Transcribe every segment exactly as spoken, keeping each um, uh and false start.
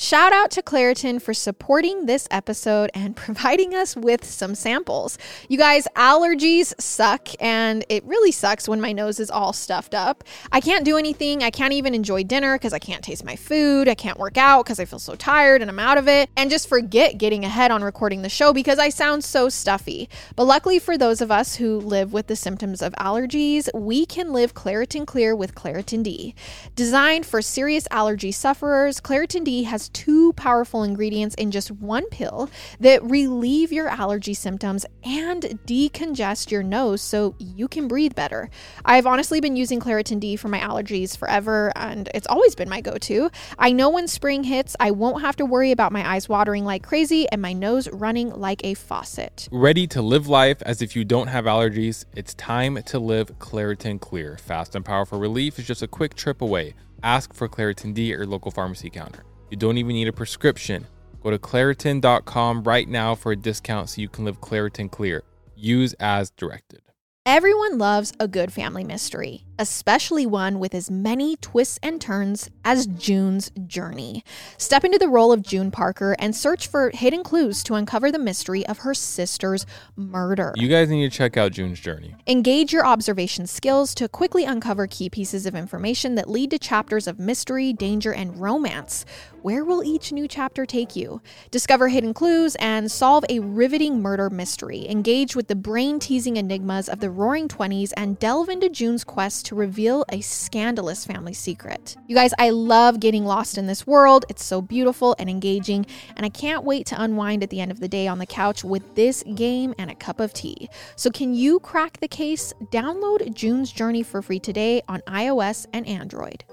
Shout out to Claritin for supporting this episode and providing us with some samples. You guys, allergies suck, and it really sucks when my nose is all stuffed up. I can't do anything. I can't even enjoy dinner because I can't taste my food. I can't work out because I feel so tired and I'm out of it, and just forget getting ahead on recording the show because I sound so stuffy. But luckily for those of us who live with the symptoms of allergies, we can live Claritin Clear with Claritin D. Designed for serious allergy sufferers, Claritin D has two powerful ingredients in just one pill that relieve your allergy symptoms and decongest your nose so you can breathe better. I've honestly been using Claritin D for my allergies forever, and it's always been my go-to. I know when spring hits, I won't have to worry about my eyes watering like crazy and my nose running like a faucet. Ready to live life as if you don't have allergies? It's time to live Claritin Clear. Fast and powerful relief is just a quick trip away. Ask for Claritin D at your local pharmacy counter. You don't even need a prescription. Go to Claritin dot com right now for a discount so you can live Claritin Clear. Use as directed. Everyone loves a good family mystery, especially one with as many twists and turns as June's journey. Step into the role of June Parker and search for hidden clues to uncover the mystery of her sister's murder. You guys need to check out June's journey. Engage your observation skills to quickly uncover key pieces of information that lead to chapters of mystery, danger, and romance. Where will each new chapter take you? Discover hidden clues and solve a riveting murder mystery. Engage with the brain-teasing enigmas of the Roaring Twenties and delve into June's quest to reveal a scandalous family secret. You guys, I love getting lost in this world. It's so beautiful and engaging, and I can't wait to unwind at the end of the day on the couch with this game and a cup of tea. So can you crack the case? Download June's Journey for free today on iOS and Android.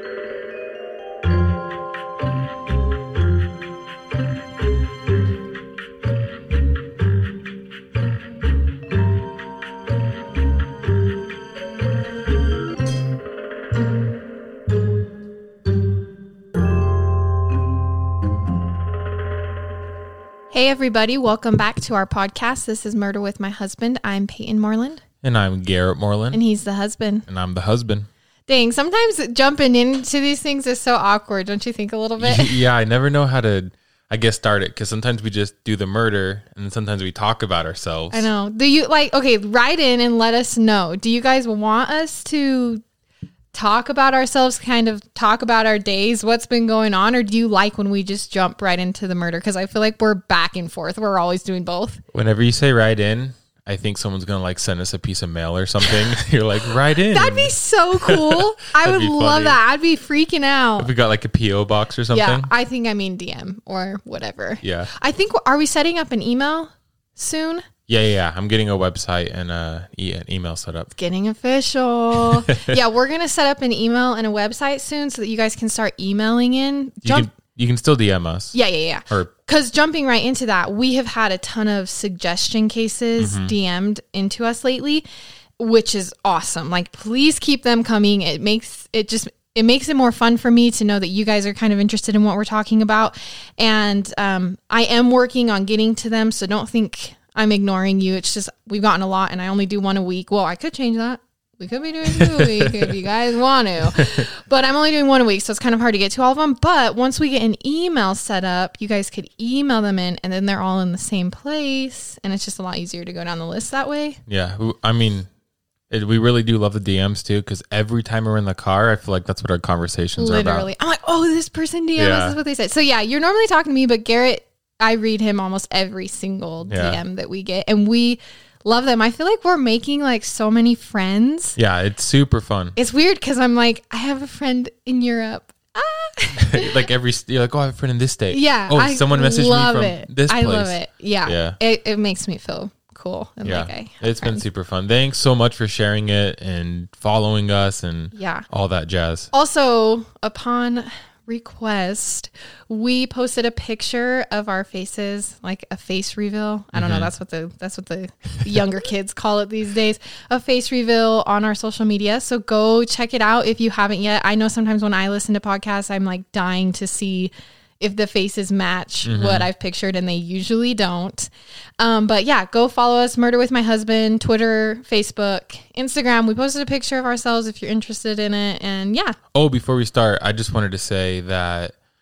Hey everybody, welcome back to our podcast. This is Murder with My Husband. I'm Peyton Moreland. And I'm Garrett Moreland. And he's the husband. And I'm the husband. Dang, sometimes jumping into these things is so awkward, don't you think a little bit? Yeah, I never know how to, I guess, start it, because sometimes we just do the murder, and then sometimes we talk about ourselves. I know. Do you, like, okay, write in and let us know. Do you guys want us to talk about ourselves, kind of talk about our days, what's been going on, or do you like when we just jump right into the murder? Because I feel like we're back and forth. We're always doing both. Whenever you say write in, I think someone's going to like send us a piece of mail or something. You're like, write in. That'd be so cool. I would love that. I'd be freaking out. If we got like a P O box or something. Yeah, I think I mean D M or whatever. Yeah. I think, are we setting up an email soon? Yeah, yeah, yeah. I'm getting a website and a, an email set up. It's getting official. Yeah, we're going to set up an email and a website soon so that you guys can start emailing in. Jump. You can, you can still D M us. Yeah, yeah, yeah. Or because jumping right into that, we have had a ton of suggestion cases mm-hmm. D M'd into us lately, which is awesome. Like, please keep them coming. It makes it just... It makes it more fun for me to know that you guys are kind of interested in what we're talking about. And um, I am working on getting to them, so don't think I'm ignoring you. It's just we've gotten a lot, and I only do one a week. Well, I could change that. We could be doing two a week if you guys want to. But I'm only doing one a week, so it's kind of hard to get to all of them. But once we get an email set up, you guys could email them in, and then they're all in the same place. And it's just a lot easier to go down the list that way. Yeah, I mean... It, we really do love the D Ms too, because every time we're in the car, I feel like that's what our conversations Literally. are about. I'm like, oh, this person D Ms, yeah. This is what they said. So yeah, you're normally talking to me, but Garrett, I read him almost every single yeah. D M that we get, and we love them. I feel like we're making like so many friends. Yeah, it's super fun. It's weird because I'm like, I have a friend in Europe. Ah. Like every, you're like, oh, I have a friend in this state. Yeah. Oh, I someone messaged love me from it. this place. I love it. Yeah. Yeah. It, it makes me feel cool. And yeah, like I it's friends. been super fun. Thanks so much for sharing it and following us and yeah. all that jazz. Also, upon request, we posted a picture of our faces, like a face reveal. I don't mm-hmm. know. That's what the that's what the younger kids call it these days. A face reveal on our social media. So go check it out if you haven't yet. I know sometimes when I listen to podcasts, I'm like dying to see if the faces match mm-hmm. what I've pictured, and they usually don't. Um, but yeah, go follow us, Murder with My Husband, Twitter, Facebook, Instagram. We posted a picture of ourselves if you're interested in it. And yeah. Oh, before we start, I just wanted to say that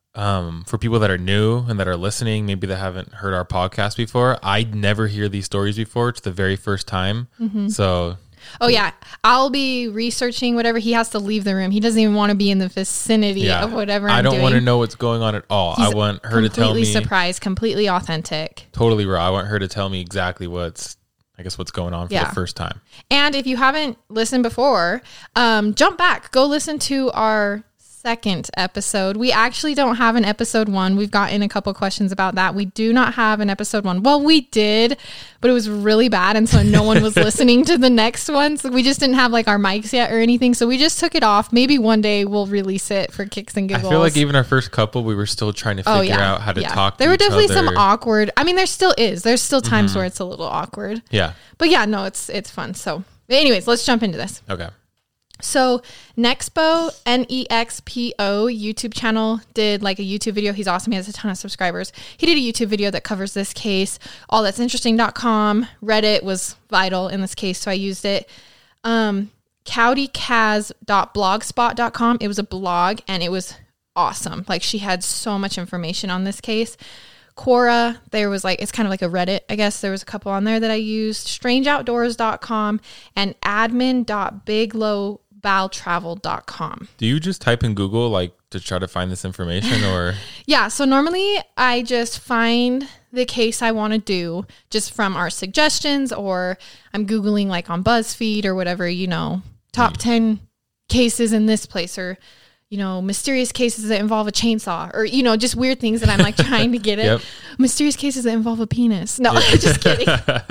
um, for people that are new and that are listening, maybe that haven't heard our podcast before, I never hear these stories before. It's the very first time. Mm-hmm. So... Oh, yeah. I'll be researching whatever. He has to leave the room. He doesn't even want to be in the vicinity yeah. of whatever I'm I don't doing. want to know what's going on at all. He's I want her to tell me. Completely surprised, completely authentic. Totally raw. I want her to tell me exactly what's, I guess, what's going on for yeah. the first time. And if you haven't listened before, um, jump back. Go listen to our second episode. We actually don't have an episode one. We've gotten a couple questions about that. We do not have an episode one. Well, we did, but it was really bad. And so no one was listening to the next one. So we just didn't have like our mics yet or anything. So we just took it off. Maybe one day we'll release it for kicks and giggles. I feel like even our first couple, we were still trying to figure oh, yeah. out how to yeah. talk to There were each definitely other. some awkward. I mean, there still is. There's still times mm-hmm. where it's a little awkward. Yeah. But yeah, no, it's it's fun. So anyways, let's jump into this. Okay. So Nexpo, N E X P O YouTube channel did like a YouTube video. He's awesome. He has a ton of subscribers. He did a YouTube video that covers this case. all that's interesting dot com. Reddit was vital in this case, so I used it. Um, cowdy kaz dot blogspot dot com. It was a blog and it was awesome. Like she had so much information on this case. Quora, there was like, it's kind of like a Reddit, I guess. There was a couple on there that I used. strange outdoors dot com and admin dot biglow bal travel dot com. Do you just type in Google like to try to find this information or? Yeah. So normally I just find the case I want to do just from our suggestions, or I'm Googling like on BuzzFeed or whatever, you know, top mm. ten cases in this place, or, you know, mysterious cases that involve a chainsaw, or, you know, just weird things that I'm like trying to get it. Yep. Mysterious cases that involve a penis. No, yeah. Just kidding.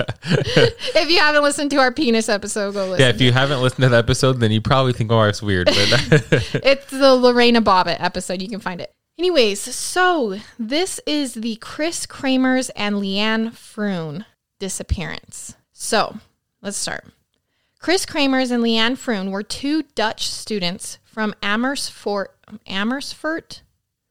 If you haven't listened to our penis episode, go listen. Yeah, if you haven't listened to the episode, then you probably think my wife's weird. But it's the Lorena Bobbitt episode. You can find it. Anyways, so this is the Chris Kramers and Leanne Froon disappearance. So let's start. Chris Kramers and Leanne Froon were two Dutch students from Amersfoort, Amersfoort,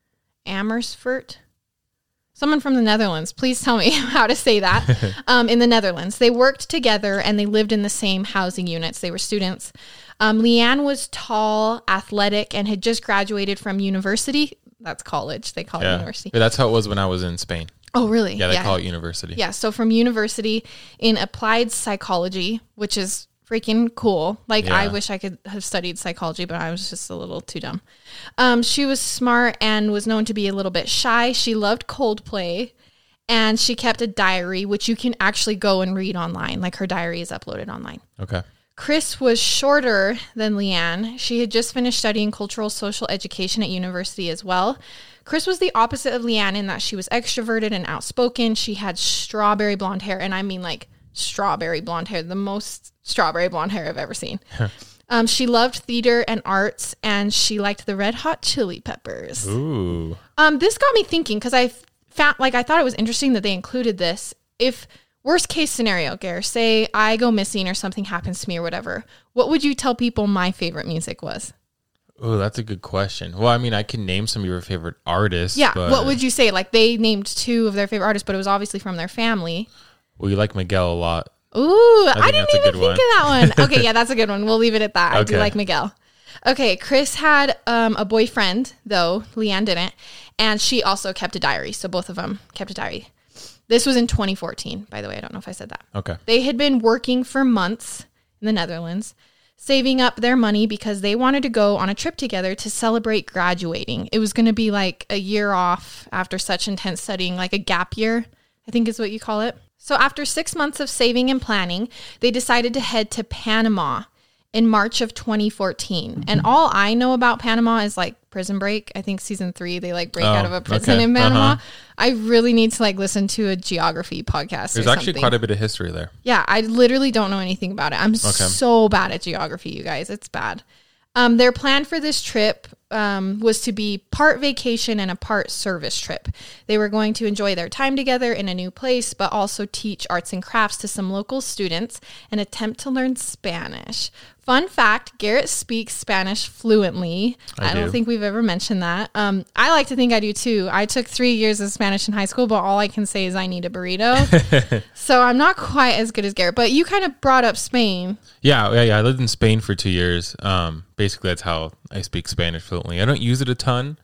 Amersfoort. Someone from the Netherlands, please tell me how to say that. Um, in the Netherlands, they worked together and they lived in the same housing units. They were students. Um, Leanne was tall, athletic, and had just graduated from university. That's college. They call yeah. it university. But that's how it was when I was in Spain. Oh, really? Yeah, they yeah. call it university. Yeah, so from university in applied psychology, which is freaking cool. Like, yeah. I wish I could have studied psychology, but I was just a little too dumb. Um, she was smart and was known to be a little bit shy. She loved Coldplay, and she kept a diary, which you can actually go and read online. Like, her diary is uploaded online. Okay. Chris was shorter than Leanne. She had just finished studying cultural social education at university as well. Chris was the opposite of Leanne in that she was extroverted and outspoken. She had strawberry blonde hair, and I mean like strawberry blonde hair, the most strawberry blonde hair I've ever seen. um, she loved theater and arts, and she liked the Red Hot Chili Peppers. Ooh. Um, this got me thinking, because I found, like, I thought it was interesting that they included this. If worst case scenario, Gare, say I go missing or something happens to me or whatever, what would you tell people my favorite music was? Oh, that's a good question. Well, I mean, I can name some of your favorite artists. Yeah. But... What would you say? Like, they named two of their favorite artists, but it was obviously from their family. Well, you like Miguel a lot. Ooh, I, I didn't even think one. of that one. Okay, yeah, that's a good one. We'll leave it at that. Okay. I do like Miguel. Okay, Chris had um, a boyfriend, though. Leanne didn't. And she also kept a diary. So both of them kept a diary. This was in twenty fourteen, by the way. I don't know if I said that. Okay. They had been working for months in the Netherlands, saving up their money because they wanted to go on a trip together to celebrate graduating. It was going to be like a year off after such intense studying, like a gap year, I think is what you call it. So after six months of saving and planning, they decided to head to Panama in March of twenty fourteen. And all I know about Panama is like Prison Break. I think season three, they like break oh, out of a prison okay. in Panama. Uh-huh. I really need to like listen to a geography podcast. There's or actually something. quite a bit of history there. Yeah, I literally don't know anything about it. I'm okay. so bad at geography, you guys. It's bad. Um, their plan for this trip um, was to be part vacation and a part service trip. They were going to enjoy their time together in a new place, but also teach arts and crafts to some local students and attempt to learn Spanish. Fun fact, Garrett speaks Spanish fluently. I, I don't do. think we've ever mentioned that. Um, I like to think I do too. I took three years of Spanish in high school, but all I can say is I need a burrito. So I'm not quite as good as Garrett, but you kind of brought up Spain. Yeah, yeah, yeah. I lived in Spain for two years. Um, basically, that's how I speak Spanish fluently. I don't use it a ton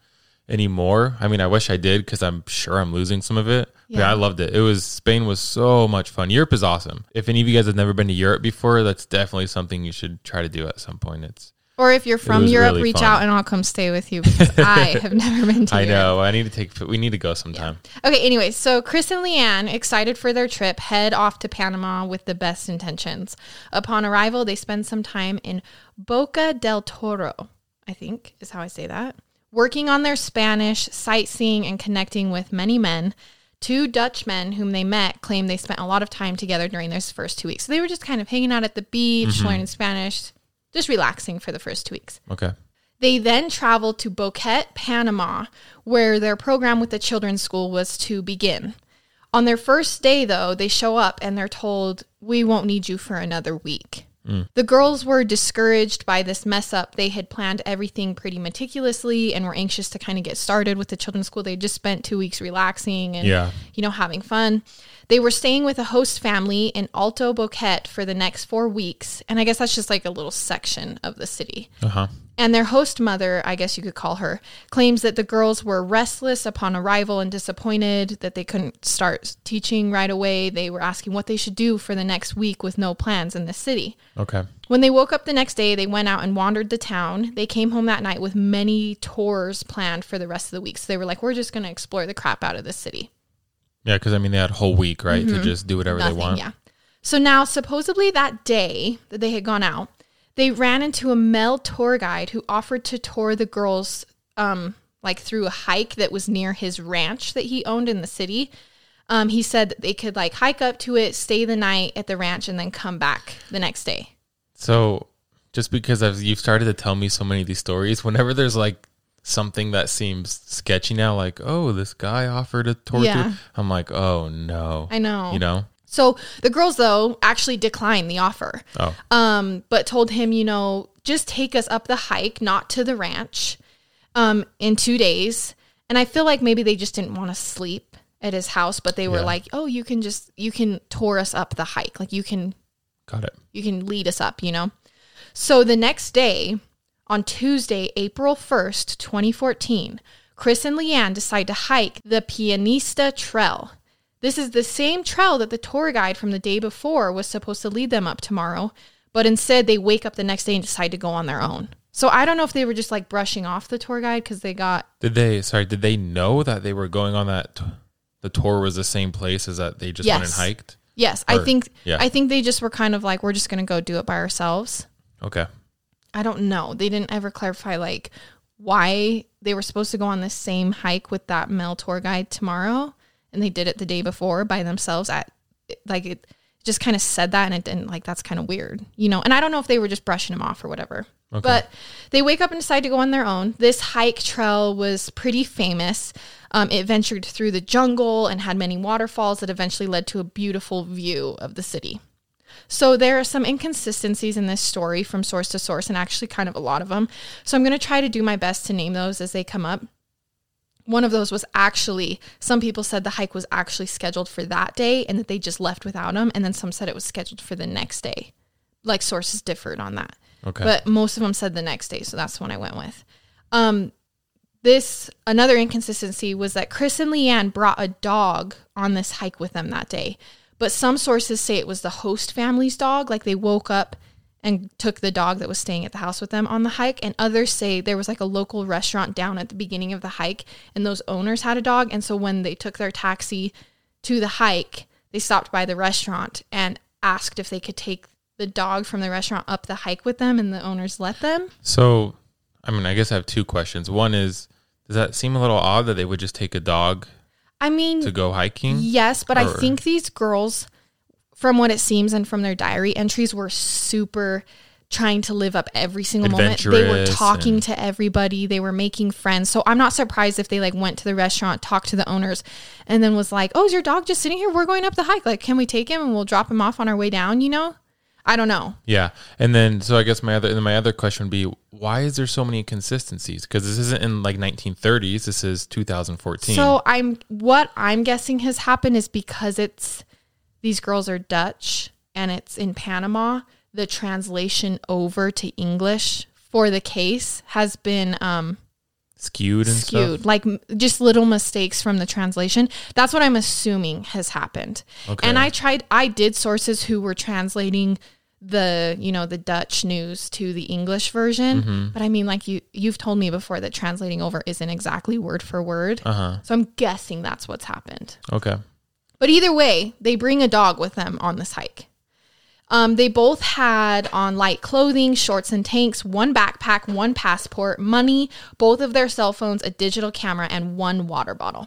anymore. I mean, I wish I did because I'm sure I'm losing some of it. Yeah. But I loved it. It was Spain was so much fun. Europe is awesome. If any of you guys have never been to Europe before, that's definitely something you should try to do at some point. It's Or if you're from Europe, really reach fun. out and I'll come stay with you because I have never been to I Europe. know. I need to take, we need to go sometime. Yeah. Okay. Anyway, so Chris and Leanne, excited for their trip, head off to Panama with the best intentions. Upon arrival, they spend some time in Boca del Toro, I think is how I say that, working on their Spanish, sightseeing, and connecting with many men. Two Dutch men whom they met claim they spent a lot of time together during those first two weeks. So they were just kind of hanging out at the beach, mm-hmm. learning Spanish, just relaxing for the first two weeks. Okay. They then traveled to Boquete, Panama, where their program with the children's school was to begin. On their first day, though, they show up and they're told, we won't need you for another week. Mm. The girls were discouraged by this mess up. They had planned everything pretty meticulously and were anxious to kind of get started with the children's school. They just spent two weeks relaxing and, yeah. you know, having fun. They were staying with a host family in Alto Boquete for the next four weeks. And I guess that's just like a little section of the city. Uh-huh. And their host mother, I guess you could call her, claims that the girls were restless upon arrival and disappointed that they couldn't start teaching right away. They were asking what they should do for the next week with no plans in the city. Okay. When they woke up the next day, they went out and wandered the town. They came home that night with many tours planned for the rest of the week. So they were like, we're just going to explore the crap out of this city. Yeah, because, I mean, they had a whole week, right, mm-hmm. to just do whatever Nothing, they want. Yeah. So now, supposedly that day that they had gone out, they ran into a male tour guide who offered to tour the girls um, like through a hike that was near his ranch that he owned in the city. Um, he said that they could like hike up to it, stay the night at the ranch, and then come back the next day. So just because I've, you've started to tell me so many of these stories, whenever there's like something that seems sketchy now, like, oh, this guy offered a tour, yeah. through, I'm like, oh no. I know. You know? So the girls, though, actually declined the offer, oh. um, but told him, you know, just take us up the hike, not to the ranch, um, in two days. And I feel like maybe they just didn't want to sleep at his house, but they were yeah. like, oh, you can just, you can tour us up the hike. Like you can, got it. You can lead us up, you know? So the next day, on Tuesday, April first, twenty fourteen, Chris and Leanne decide to hike the Pianista Trail. This is the same trail that the tour guide from the day before was supposed to lead them up tomorrow, but instead they wake up the next day and decide to go on their own. So I don't know if they were just like brushing off the tour guide because they got... Did they, sorry, did they know that they were going on that, t- the tour was the same place as that they just yes. went and hiked? Yes, or, I think yeah. I think they just were kind of like, we're just going to go do it by ourselves. Okay. I don't know. They didn't ever clarify like why they were supposed to go on the same hike with that male tour guide tomorrow. And they did it the day before by themselves at like it just kind of said that. And it didn't like, that's kind of weird, you know, and I don't know if they were just brushing him off or whatever, okay. but they wake up and decide to go on their own. This hike trail was pretty famous. Um, it ventured through the jungle and had many waterfalls that eventually led to a beautiful view of the city. So there are some inconsistencies in this story from source to source, and actually kind of a lot of them. So I'm going to try to do my best to name those as they come up. One of those was actually, some people said the hike was actually scheduled for that day and that they just left without him. And then some said it was scheduled for the next day. Like sources differed on that. Okay. But most of them said the next day. So that's the one I went with. Um, this, another inconsistency was that Chris and Leanne brought a dog on this hike with them that day. But some sources say it was the host family's dog. Like they woke up and took the dog that was staying at the house with them on the hike. And others say there was like a local restaurant down at the beginning of the hike and those owners had a dog. And so when they took their taxi to the hike, they stopped by the restaurant and asked if they could take the dog from the restaurant up the hike with them, and the owners let them. So, I mean, I guess I have two questions. One is, does that seem a little odd that they would just take a dog I mean, to go hiking? Yes, but or? I think these girls, from what it seems and from their diary entries, were super trying to live up every single moment. They were talking and... to everybody. They were making friends. So I'm not surprised if they like went to the restaurant, talked to the owners, and then was like, oh, is your dog just sitting here? We're going up the hike. Like, can we take him and we'll drop him off on our way down, you know? I don't know. Yeah. And then, so I guess my other, and my other question would be, why is there so many inconsistencies? Because this isn't in like nineteen thirties. This is two thousand fourteen. So I'm, what I'm guessing has happened is because it's, these girls are Dutch and it's in Panama, the translation over to English for the case has been, um, skewed and skewed, stuff? like m- just little mistakes from the translation. That's what I'm assuming has happened. Okay. And I tried, I did sources who were translating the, you know, the Dutch news to the English version. Mm-hmm. But I mean, like you, you've told me before that translating over isn't exactly word for word. Uh-huh. So I'm guessing that's what's happened. Okay. But either way, they bring a dog with them on this hike. Um, they both had on light clothing, shorts and tanks, one backpack, one passport, money, both of their cell phones, a digital camera, and one water bottle.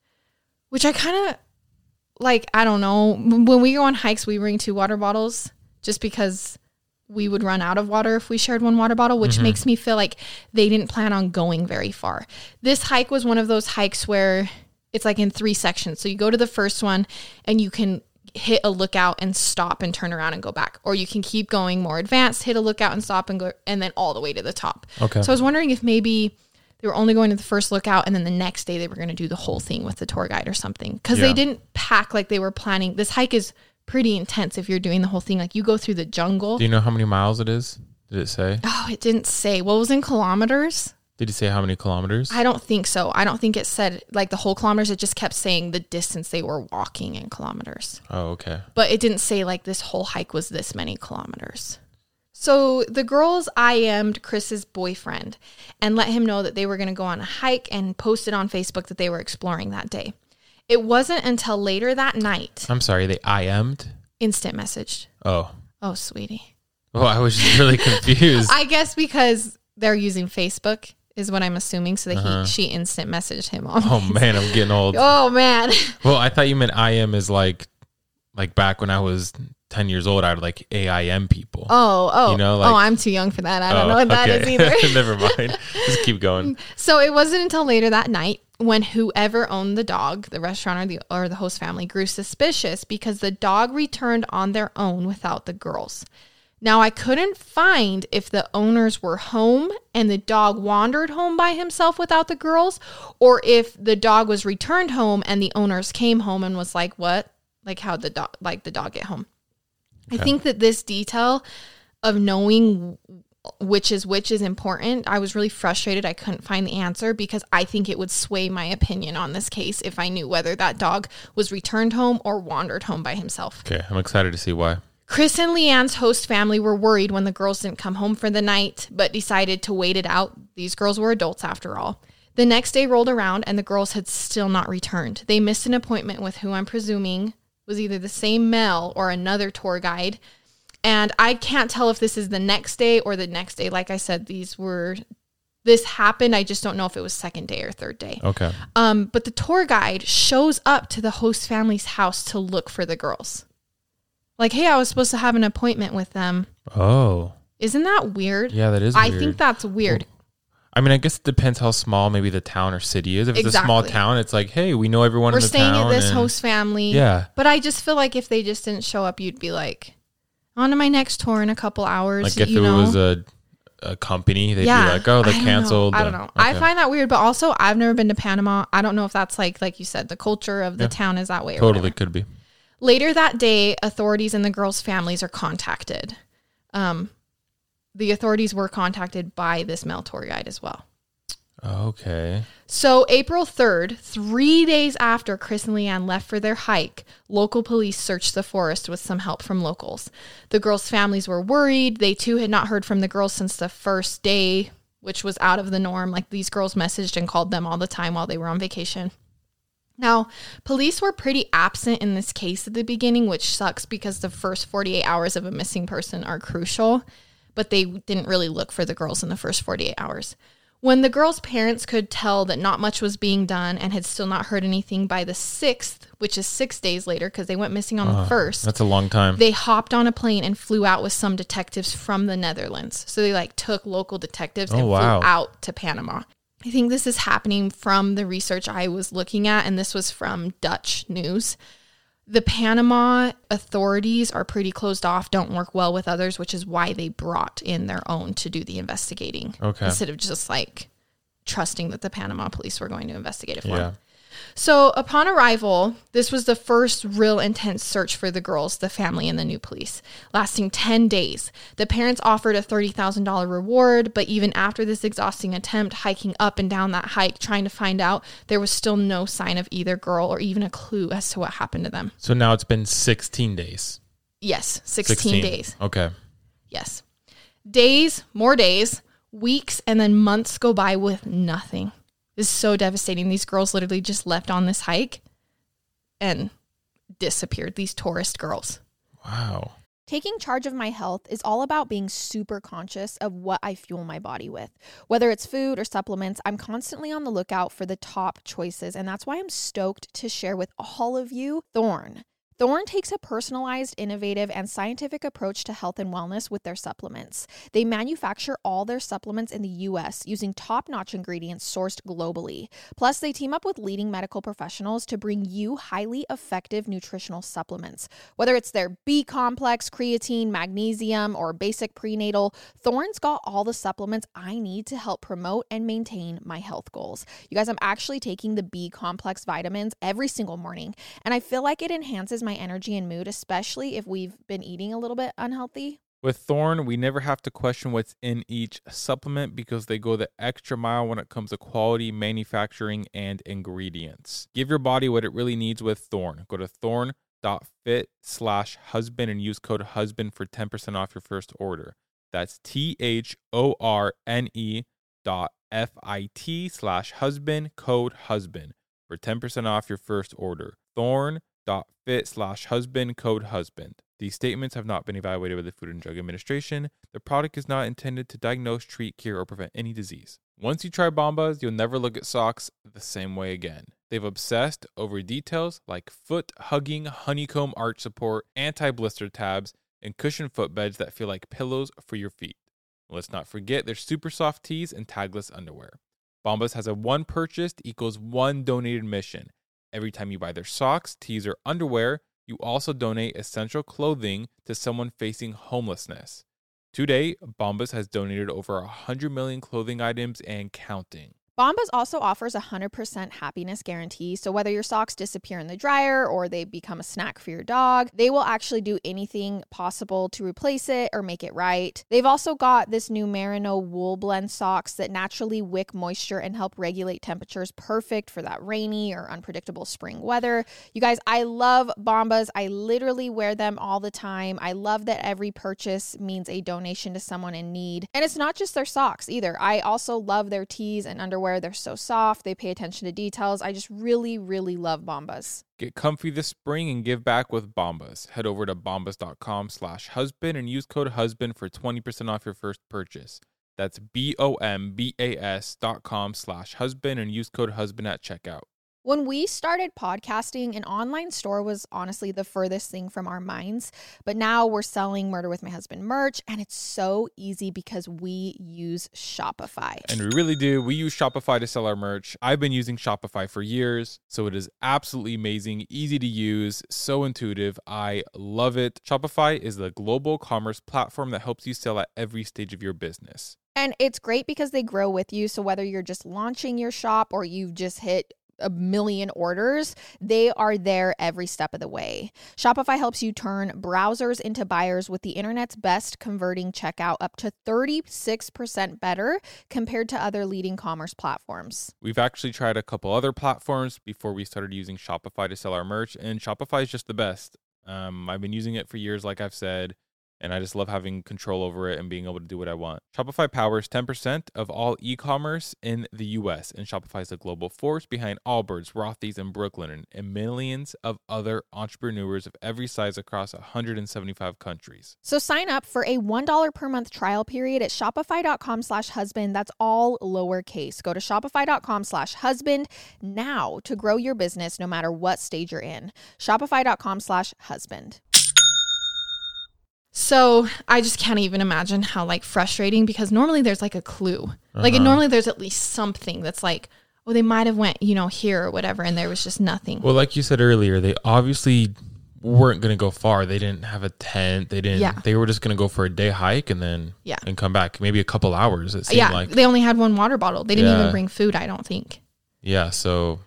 Which I kind of, like, I don't know. When we go on hikes, we bring two water bottles just because we would run out of water if we shared one water bottle, which mm-hmm. makes me feel like they didn't plan on going very far. This hike was one of those hikes where it's like in three sections. So you go to the first one and you can hit a lookout and stop and turn around and go back. Or you can keep going more advanced, hit a lookout and stop and go, and then all the way to the top. Okay. So I was wondering if maybe they were only going to the first lookout and then the next day they were going to do the whole thing with the tour guide or something. Because yeah. they didn't pack like they were planning. This hike is pretty intense if you're doing the whole thing. Like you go through the jungle. Do you know how many miles it is? Did it say? Oh, it didn't say. What was in kilometers? Did it say how many kilometers? I don't think so. I don't think it said like the whole kilometers. It just kept saying the distance they were walking in kilometers. Oh, okay. But it didn't say like this whole hike was this many kilometers. So the girls I M'd Chris's boyfriend and let him know that they were going to go on a hike and posted on Facebook that they were exploring that day. It wasn't until later that night. I'm sorry, they I M'd? Instant messaged. Oh. Oh, sweetie. Oh, I was just really confused. I guess because they're using Facebook is what I'm assuming. So that uh-huh. he, she instant messaged him on. Oh, man, I'm getting old. Oh, man. Well, I thought you meant I M is like, like back when I was ten years old, I would like A I M people. Oh, oh. You know, like, oh, I'm too young for that. I don't oh, know what that okay. is either. Never mind. Just keep going. So it wasn't until later that night when whoever owned the dog, the restaurant or the or the host family, grew suspicious because the dog returned on their own without the girls. Now, I couldn't find if the owners were home and the dog wandered home by himself without the girls, or if the dog was returned home and the owners came home and was like, what? Like, how'd the dog, like the dog get home? Okay. I think that this detail of knowing which is which is important. I was really frustrated. I couldn't find the answer because I think it would sway my opinion on this case if I knew whether that dog was returned home or wandered home by himself. Okay, I'm excited to see why. Chris and Leanne's host family were worried when the girls didn't come home for the night, but decided to wait it out. These girls were adults after all. The next day rolled around and the girls had still not returned. They missed an appointment with who I'm presuming was either the same Mel or another tour guide. And I can't tell if this is the next day or the next day. Like I said, these were, this happened. I just don't know if it was second day or third day. Okay. Um, but the tour guide shows up to the host family's house to look for the girls. Like, hey, I was supposed to have an appointment with them. Oh. Isn't that weird? Yeah, that is I weird. think that's weird. Well, I mean, I guess it depends how small maybe the town or city is. If it's exactly. a small town, it's like, hey, we know everyone We're in the staying town. at this and, host family. Yeah. But I just feel like if they just didn't show up, you'd be like, on to my next tour in a couple hours. Like if you it know? was a, a company, they'd yeah. be like, oh, they I canceled. Know. I the, don't know. okay. I find that weird, but also I've never been to Panama. I don't know if that's like, like you said, the culture of the yeah. town is that way. Or totally whatever. could be. Later that day, authorities and the girls' families are contacted. Um, the authorities were contacted by this male tour guide as well. Okay. So April third, three days after Chris and Leanne left for their hike, local police searched the forest with some help from locals. The girls' families were worried. They too had not heard from the girls since the first day, which was out of the norm. Like these girls messaged and called them all the time while they were on vacation. Now, police were pretty absent in this case at the beginning, which sucks because the first forty-eight hours of a missing person are crucial, but they didn't really look for the girls in the first forty-eight hours. When the girls' parents could tell that not much was being done and had still not heard anything by the sixth, which is six days later because they went missing on uh, the first. That's a long time. They hopped on a plane and flew out with some detectives from the Netherlands. So they like took local detectives oh, and wow. flew out to Panama. I think this is happening from the research I was looking at, and this was from Dutch news. The Panama authorities are pretty closed off, don't work well with others, which is why they brought in their own to do the investigating. Okay. Instead of just like trusting that the Panama police were going to investigate it for yeah. them. So upon arrival, this was the first real intense search for the girls, the family, and the new police, lasting ten days. The parents offered a thirty thousand dollars reward, but even after this exhausting attempt, hiking up and down that hike, trying to find out, there was still no sign of either girl or even a clue as to what happened to them. So now it's been sixteen days. Yes, sixteen, sixteen days. Okay. Yes. Days, more days, weeks, and then months go by with nothing. This is so devastating. These girls literally just left on this hike and disappeared. These tourist girls. Wow. Taking charge of my health is all about being super conscious of what I fuel my body with. Whether it's food or supplements, I'm constantly on the lookout for the top choices, and that's why I'm stoked to share with all of you Thorne. Thorne takes a personalized, innovative, and scientific approach to health and wellness with their supplements. They manufacture all their supplements in the U S using top-notch ingredients sourced globally. Plus, they team up with leading medical professionals to bring you highly effective nutritional supplements. Whether it's their B-complex, creatine, magnesium, or basic prenatal, Thorne's got all the supplements I need to help promote and maintain my health goals. You guys, I'm actually taking the B-complex vitamins every single morning, and I feel like it enhances my energy and mood, especially if we've been eating a little bit unhealthy. With Thorne, we never have to question what's in each supplement because they go the extra mile when it comes to quality, manufacturing, and ingredients. Give your body what it really needs with Thorne. Go to thorne.fit slash husband and use code husband for ten percent off your first order. That's T-H-O-R-N-E dot F-I-T slash husband, code husband for ten percent off your first order. Thorne dot fit slash husband, code husband. These statements have not been evaluated by the Food and Drug Administration. The product is not intended to diagnose, treat, cure, or prevent any disease. Once you try Bombas, you'll never look at socks the same way again. They've obsessed over details like foot-hugging honeycomb arch support, anti-blister tabs, and cushioned footbeds that feel like pillows for your feet. Let's not forget their super soft tees and tagless underwear. Bombas has a one purchased equals one donated mission. Every time you buy their socks, tees, or underwear, you also donate essential clothing to someone facing homelessness. To date, Bombas has donated over one hundred million clothing items and counting. Bombas also offers a one hundred percent happiness guarantee, so whether your socks disappear in the dryer or they become a snack for your dog, they will actually do anything possible to replace it or make it right. They've also got this new Merino wool blend socks that naturally wick moisture and help regulate temperatures, perfect for that rainy or unpredictable spring weather. You guys, I love Bombas. I literally wear them all the time. I love that every purchase means a donation to someone in need. And it's not just their socks either. I also love their tees and underwear. They're so soft. They pay attention to details. I just really, really love Bombas. Get comfy this spring and give back with Bombas. Head over to bombas.com slash husband and use code husband for twenty percent off your first purchase. That's B-O-M-B-A-S dot com slash husband and use code husband at checkout. When we started podcasting, an online store was honestly the furthest thing from our minds. But now we're selling Murder with My Husband merch, and it's so easy because we use Shopify. And we really do. We use Shopify to sell our merch. I've been using Shopify for years, so it is absolutely amazing, easy to use, so intuitive. I love it. Shopify is the global commerce platform that helps you sell at every stage of your business. And it's great because they grow with you. So whether you're just launching your shop or you've just hit a million orders, they are there every step of the way. Shopify helps you turn browsers into buyers with the internet's best converting checkout, up to thirty-six percent better compared to other leading commerce platforms. We've actually tried a couple other platforms before we started using Shopify to sell our merch, and Shopify is just the best. Um, I've been using it for years, like I've said, and I just love having control over it and being able to do what I want. Shopify powers ten percent of all e-commerce in the U S, and Shopify is the global force behind Allbirds, Rothy's, and Brooklyn, and, and millions of other entrepreneurs of every size across one hundred seventy-five countries. So sign up for a one dollar per month trial period at shopify.com slash husband. That's all lowercase. Go to shopify.com slash husband now to grow your business no matter what stage you're in. Shopify.com slash husband. So I just can't even imagine how like frustrating, because normally there's like a clue. Uh-huh. Like normally there's at least something that's like, oh, they might have went, you know, here or whatever, and there was just nothing. Well, like you said earlier, they obviously weren't going to go far. They didn't have a tent. They didn't. Yeah. They were just going to go for a day hike and then yeah. and come back. Maybe a couple hours. It seemed yeah, like they only had one water bottle. They didn't yeah. even bring food, I don't think. Yeah. So. Hmm.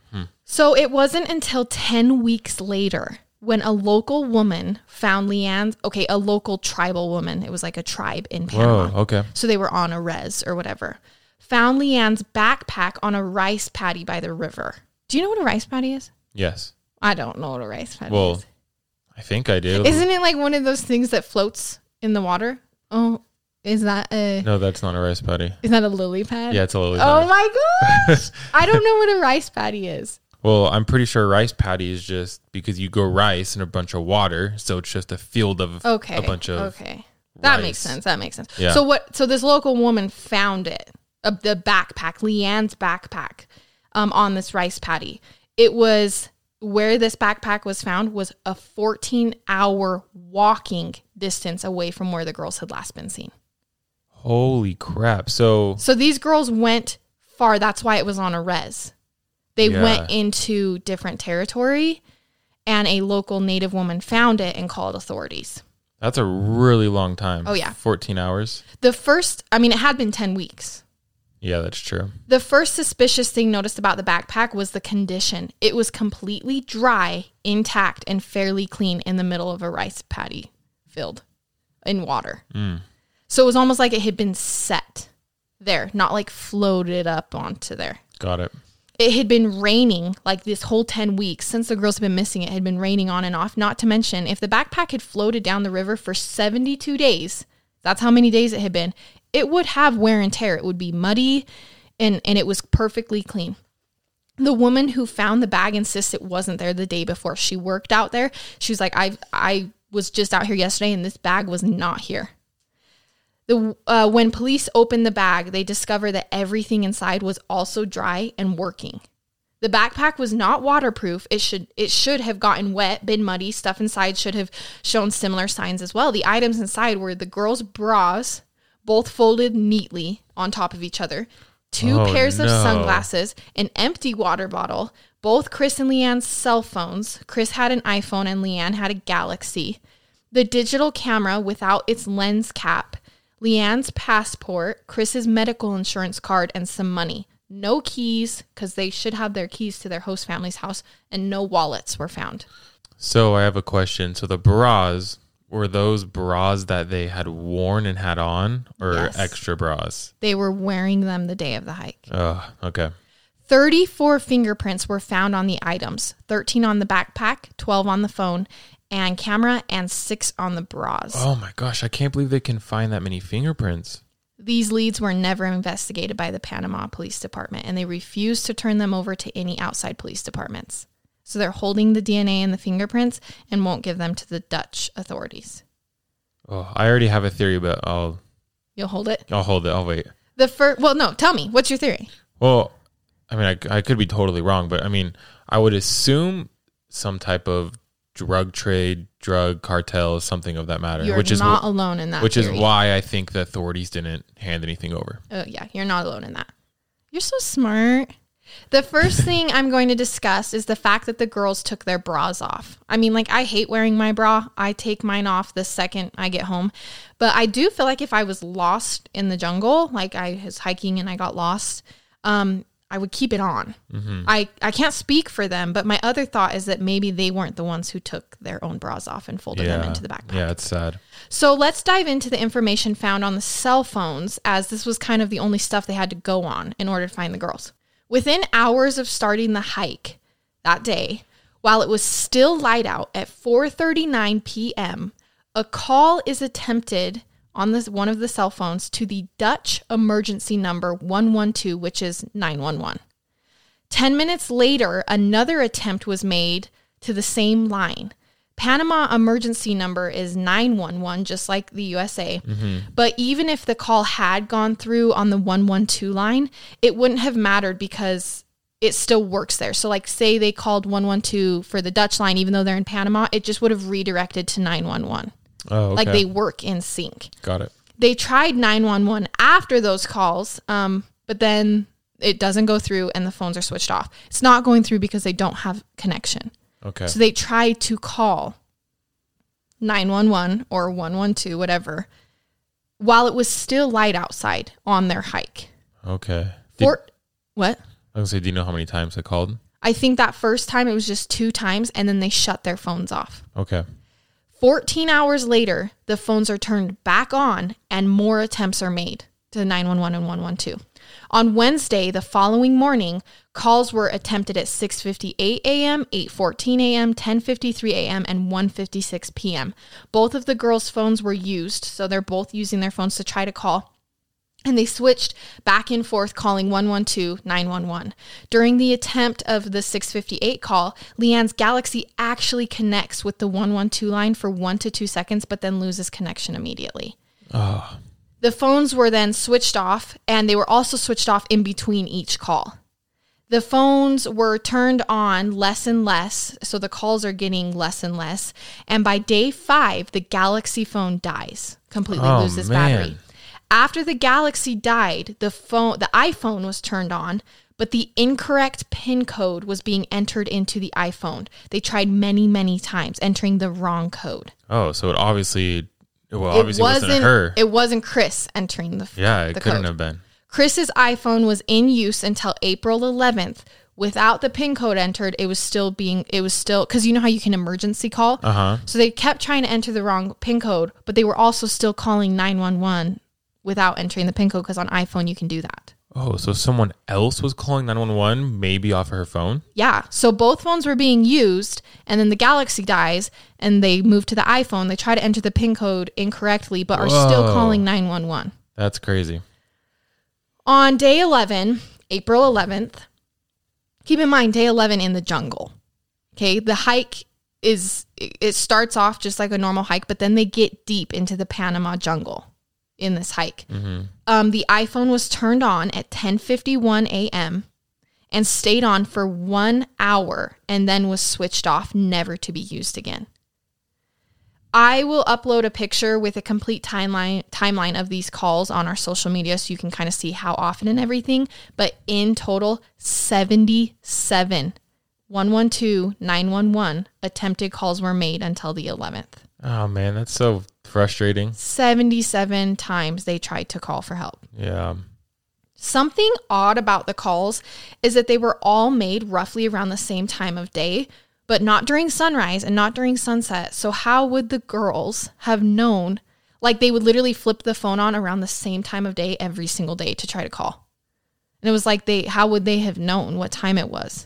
So it wasn't until ten weeks later when a local woman found Leanne's, okay, a local tribal woman. It was like a tribe in Panama. Whoa, okay. So they were on a res or whatever. Found Leanne's backpack on a rice paddy by the river. Do you know what a rice paddy is? Yes. I don't know what a rice paddy well, is. Well, I think I do. Isn't it like one of those things that floats in the water? Oh, is that a... No, that's not a rice paddy. Is that a lily pad? Yeah, it's a lily oh pad. Oh my gosh. I don't know what a rice paddy is. Well, I'm pretty sure rice paddy is just because you grow rice in a bunch of water, so it's just a field of okay. a bunch of okay. That rice. makes sense. That makes sense. Yeah. So what? So this local woman found it, uh, the backpack, Leanne's backpack, um, on this rice paddy. It was where this backpack was found was a fourteen hour walking distance away from where the girls had last been seen. Holy crap! So so these girls went far. That's why it was on a res. They yeah. went into different territory, and a local Native woman found it and called authorities. That's a really long time. Oh, yeah. fourteen hours. The first, I mean, it had been ten weeks. Yeah, that's true. The first suspicious thing noticed about the backpack was the condition. It was completely dry, intact, and fairly clean in the middle of a rice paddy field in water. Mm. So it was almost like it had been set there, not like floated up onto there. Got it. It had been raining like this whole ten weeks since the girls had been missing. It had been raining on and off. Not to mention, if the backpack had floated down the river for seventy-two days, that's how many days it had been, it would have wear and tear. It would be muddy, and, and it was perfectly clean. The woman who found the bag insists it wasn't there the day before. She worked out there. She was like, I I was just out here yesterday, and this bag was not here. The, uh, when police opened the bag, they discovered that everything inside was also dry and working. The backpack was not waterproof. It should it should have gotten wet, been muddy. Stuff inside should have shown similar signs as well. The items inside were the girls' bras, both folded neatly on top of each other, two oh, pairs no. of sunglasses, an empty water bottle, both Chris and Leanne's cell phones. Chris had an iPhone and Leanne had a Galaxy. The digital camera without its lens cap, Leanne's passport, Chris's medical insurance card, and some money. No keys, because they should have their keys to their host family's house, and no wallets were found. So I have a question. So the bras, were those bras that they had worn and had on, or Yes. extra bras? They were wearing them the day of the hike. Oh, okay. thirty-four fingerprints were found on the items, thirteen on the backpack, twelve on the phone and camera, and six on the bras. Oh my gosh, I can't believe they can find that many fingerprints. These leads were never investigated by the Panama Police Department, and they refused to turn them over to any outside police departments. So they're holding the D N A and the fingerprints and won't give them to the Dutch authorities. Oh, I already have a theory, but I'll You'll hold it? I'll hold it. I'll wait. The first, well, no, tell me, what's your theory? Well, I mean, I, I could be totally wrong, but I mean, I would assume some type of drug trade, drug cartel, something of that matter. You're which is not wh- alone in that Which theory. is why I think the authorities didn't hand anything over. Oh, yeah, you're not alone in that. You're so smart. The first thing I'm going to discuss is the fact that the girls took their bras off. I mean, like, I hate wearing my bra. I take mine off the second I get home. But I do feel like if I was lost in the jungle, like I was hiking and I got lost, um, I would keep it on. Mm-hmm. I, I can't speak for them, but my other thought is that maybe they weren't the ones who took their own bras off and folded yeah. them into the backpack. Yeah, it's sad. So let's dive into the information found on the cell phones, as this was kind of the only stuff they had to go on in order to find the girls. Within hours of starting the hike that day, while it was still light out at four thirty-nine p.m., a call is attempted on this one of the cell phones to the Dutch emergency number one one two, which is nine one one. Ten minutes later, another attempt was made to the same line. Panama emergency number is nine one one, just like the U S A. Mm-hmm. But even if the call had gone through on the one one two line, it wouldn't have mattered because it still works there. So like say they called one one two for the Dutch line, even though they're in Panama, it just would have redirected to nine one one. Oh, okay. Like they work in sync. Got it. They tried nine one one after those calls, um, but then it doesn't go through and the phones are switched off. It's not going through because they don't have connection. Okay. So they tried to call nine one one or one one two, whatever, while it was still light outside on their hike. Okay. Did, For, what? I was going to say, do you know how many times I called? I I think that first time it was just two times, and then they shut their phones off. Okay. fourteen hours later, the phones are turned back on and more attempts are made to nine one one and one one two. On Wednesday, the following morning, calls were attempted at six fifty-eight a.m., eight fourteen a.m., ten fifty-three a.m., and one fifty-six p.m. Both of the girls' phones were used, so they're both using their phones to try to call. And they switched back and forth calling one one two, nine one one. During the attempt of the six fifty-eight call, Leanne's Galaxy actually connects with the one one two line for one to two seconds, but then loses connection immediately. Oh. The phones were then switched off, and they were also switched off in between each call. The phones were turned on less and less, so the calls are getting less and less. And by day five, the Galaxy phone dies, completely oh, loses man. battery. After the Galaxy died, the phone, the iPhone was turned on, but the incorrect PIN code was being entered into the iPhone. They tried many, many times, entering the wrong code. Oh, so it obviously, well, It obviously wasn't, wasn't her. It wasn't Chris entering the Yeah, it the couldn't code. have been. Chris's iPhone was in use until April eleventh. Without the PIN code entered, it was still being, it was still, because you know how you can emergency call? Uh-huh. So they kept trying to enter the wrong PIN code, but they were also still calling nine one one without entering the PIN code, because on iPhone you can do that. Oh, so someone else was calling nine one one, maybe off of her phone? Yeah. So both phones were being used, and then the Galaxy dies, and they move to the iPhone. They try to enter the PIN code incorrectly, but are Whoa. still calling nine one one. That's crazy. On day eleven, April eleventh, keep in mind, day eleven in the jungle. Okay. The hike is, it starts off just like a normal hike, but then they get deep into the Panama jungle in this hike. Mm-hmm. Um, the iPhone was turned on at ten fifty-one a.m. and stayed on for one hour and then was switched off, never to be used again. I will upload a picture with a complete timeline timeline of these calls on our social media so you can kind of see how often and everything. But in total, seventy-seven one one two, nine one one attempted calls were made until the eleventh. Oh, man, that's so frustrating. seventy-seven times they tried to call for help. Yeah. Something odd about the calls is that they were all made roughly around the same time of day, but not during sunrise and not during sunset. So how would the girls have known? Like, they would literally flip the phone on around the same time of day every single day to try to call. And it was like, they, how would they have known what time it was?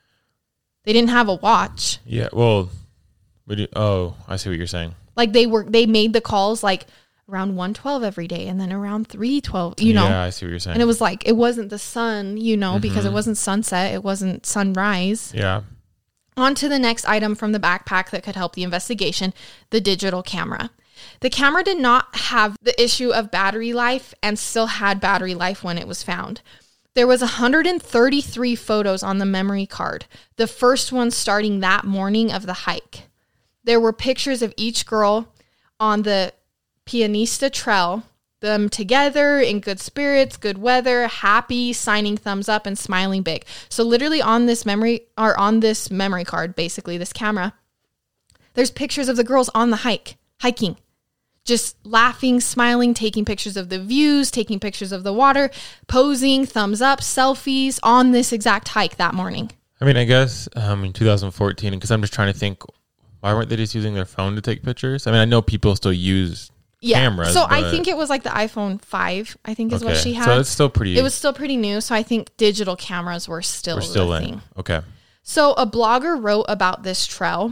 They didn't have a watch. Yeah, well, we do, oh, I see what you're saying. Like, they were, they made the calls like around one twelve every day and then around three twelve, you know? Yeah, I see what you're saying. And it was like, it wasn't the sun, you know, mm-hmm. because it wasn't sunset. It wasn't sunrise. Yeah. On to the next item from the backpack that could help the investigation, the digital camera. The camera did not have the issue of battery life and still had battery life when it was found. There was one hundred thirty-three photos on the memory card, the first one starting that morning of the hike. There were pictures of each girl on the Pianista Trail, them together in good spirits, good weather, happy, signing thumbs up and smiling big. So literally on this memory or on this memory card, basically this camera, there's pictures of the girls on the hike, hiking, just laughing, smiling, taking pictures of the views, taking pictures of the water, posing, thumbs up, selfies on this exact hike that morning. I mean, I guess um, in two thousand fourteen, because I'm just trying to think, why weren't they just using their phone to take pictures? I mean, I know people still use yeah. cameras. So but... I think it was like the iPhone five, I think is okay. what she had. So it's still pretty... It was still pretty new. So I think digital cameras were still, we're still the in. thing. Okay. So a blogger wrote about this trail.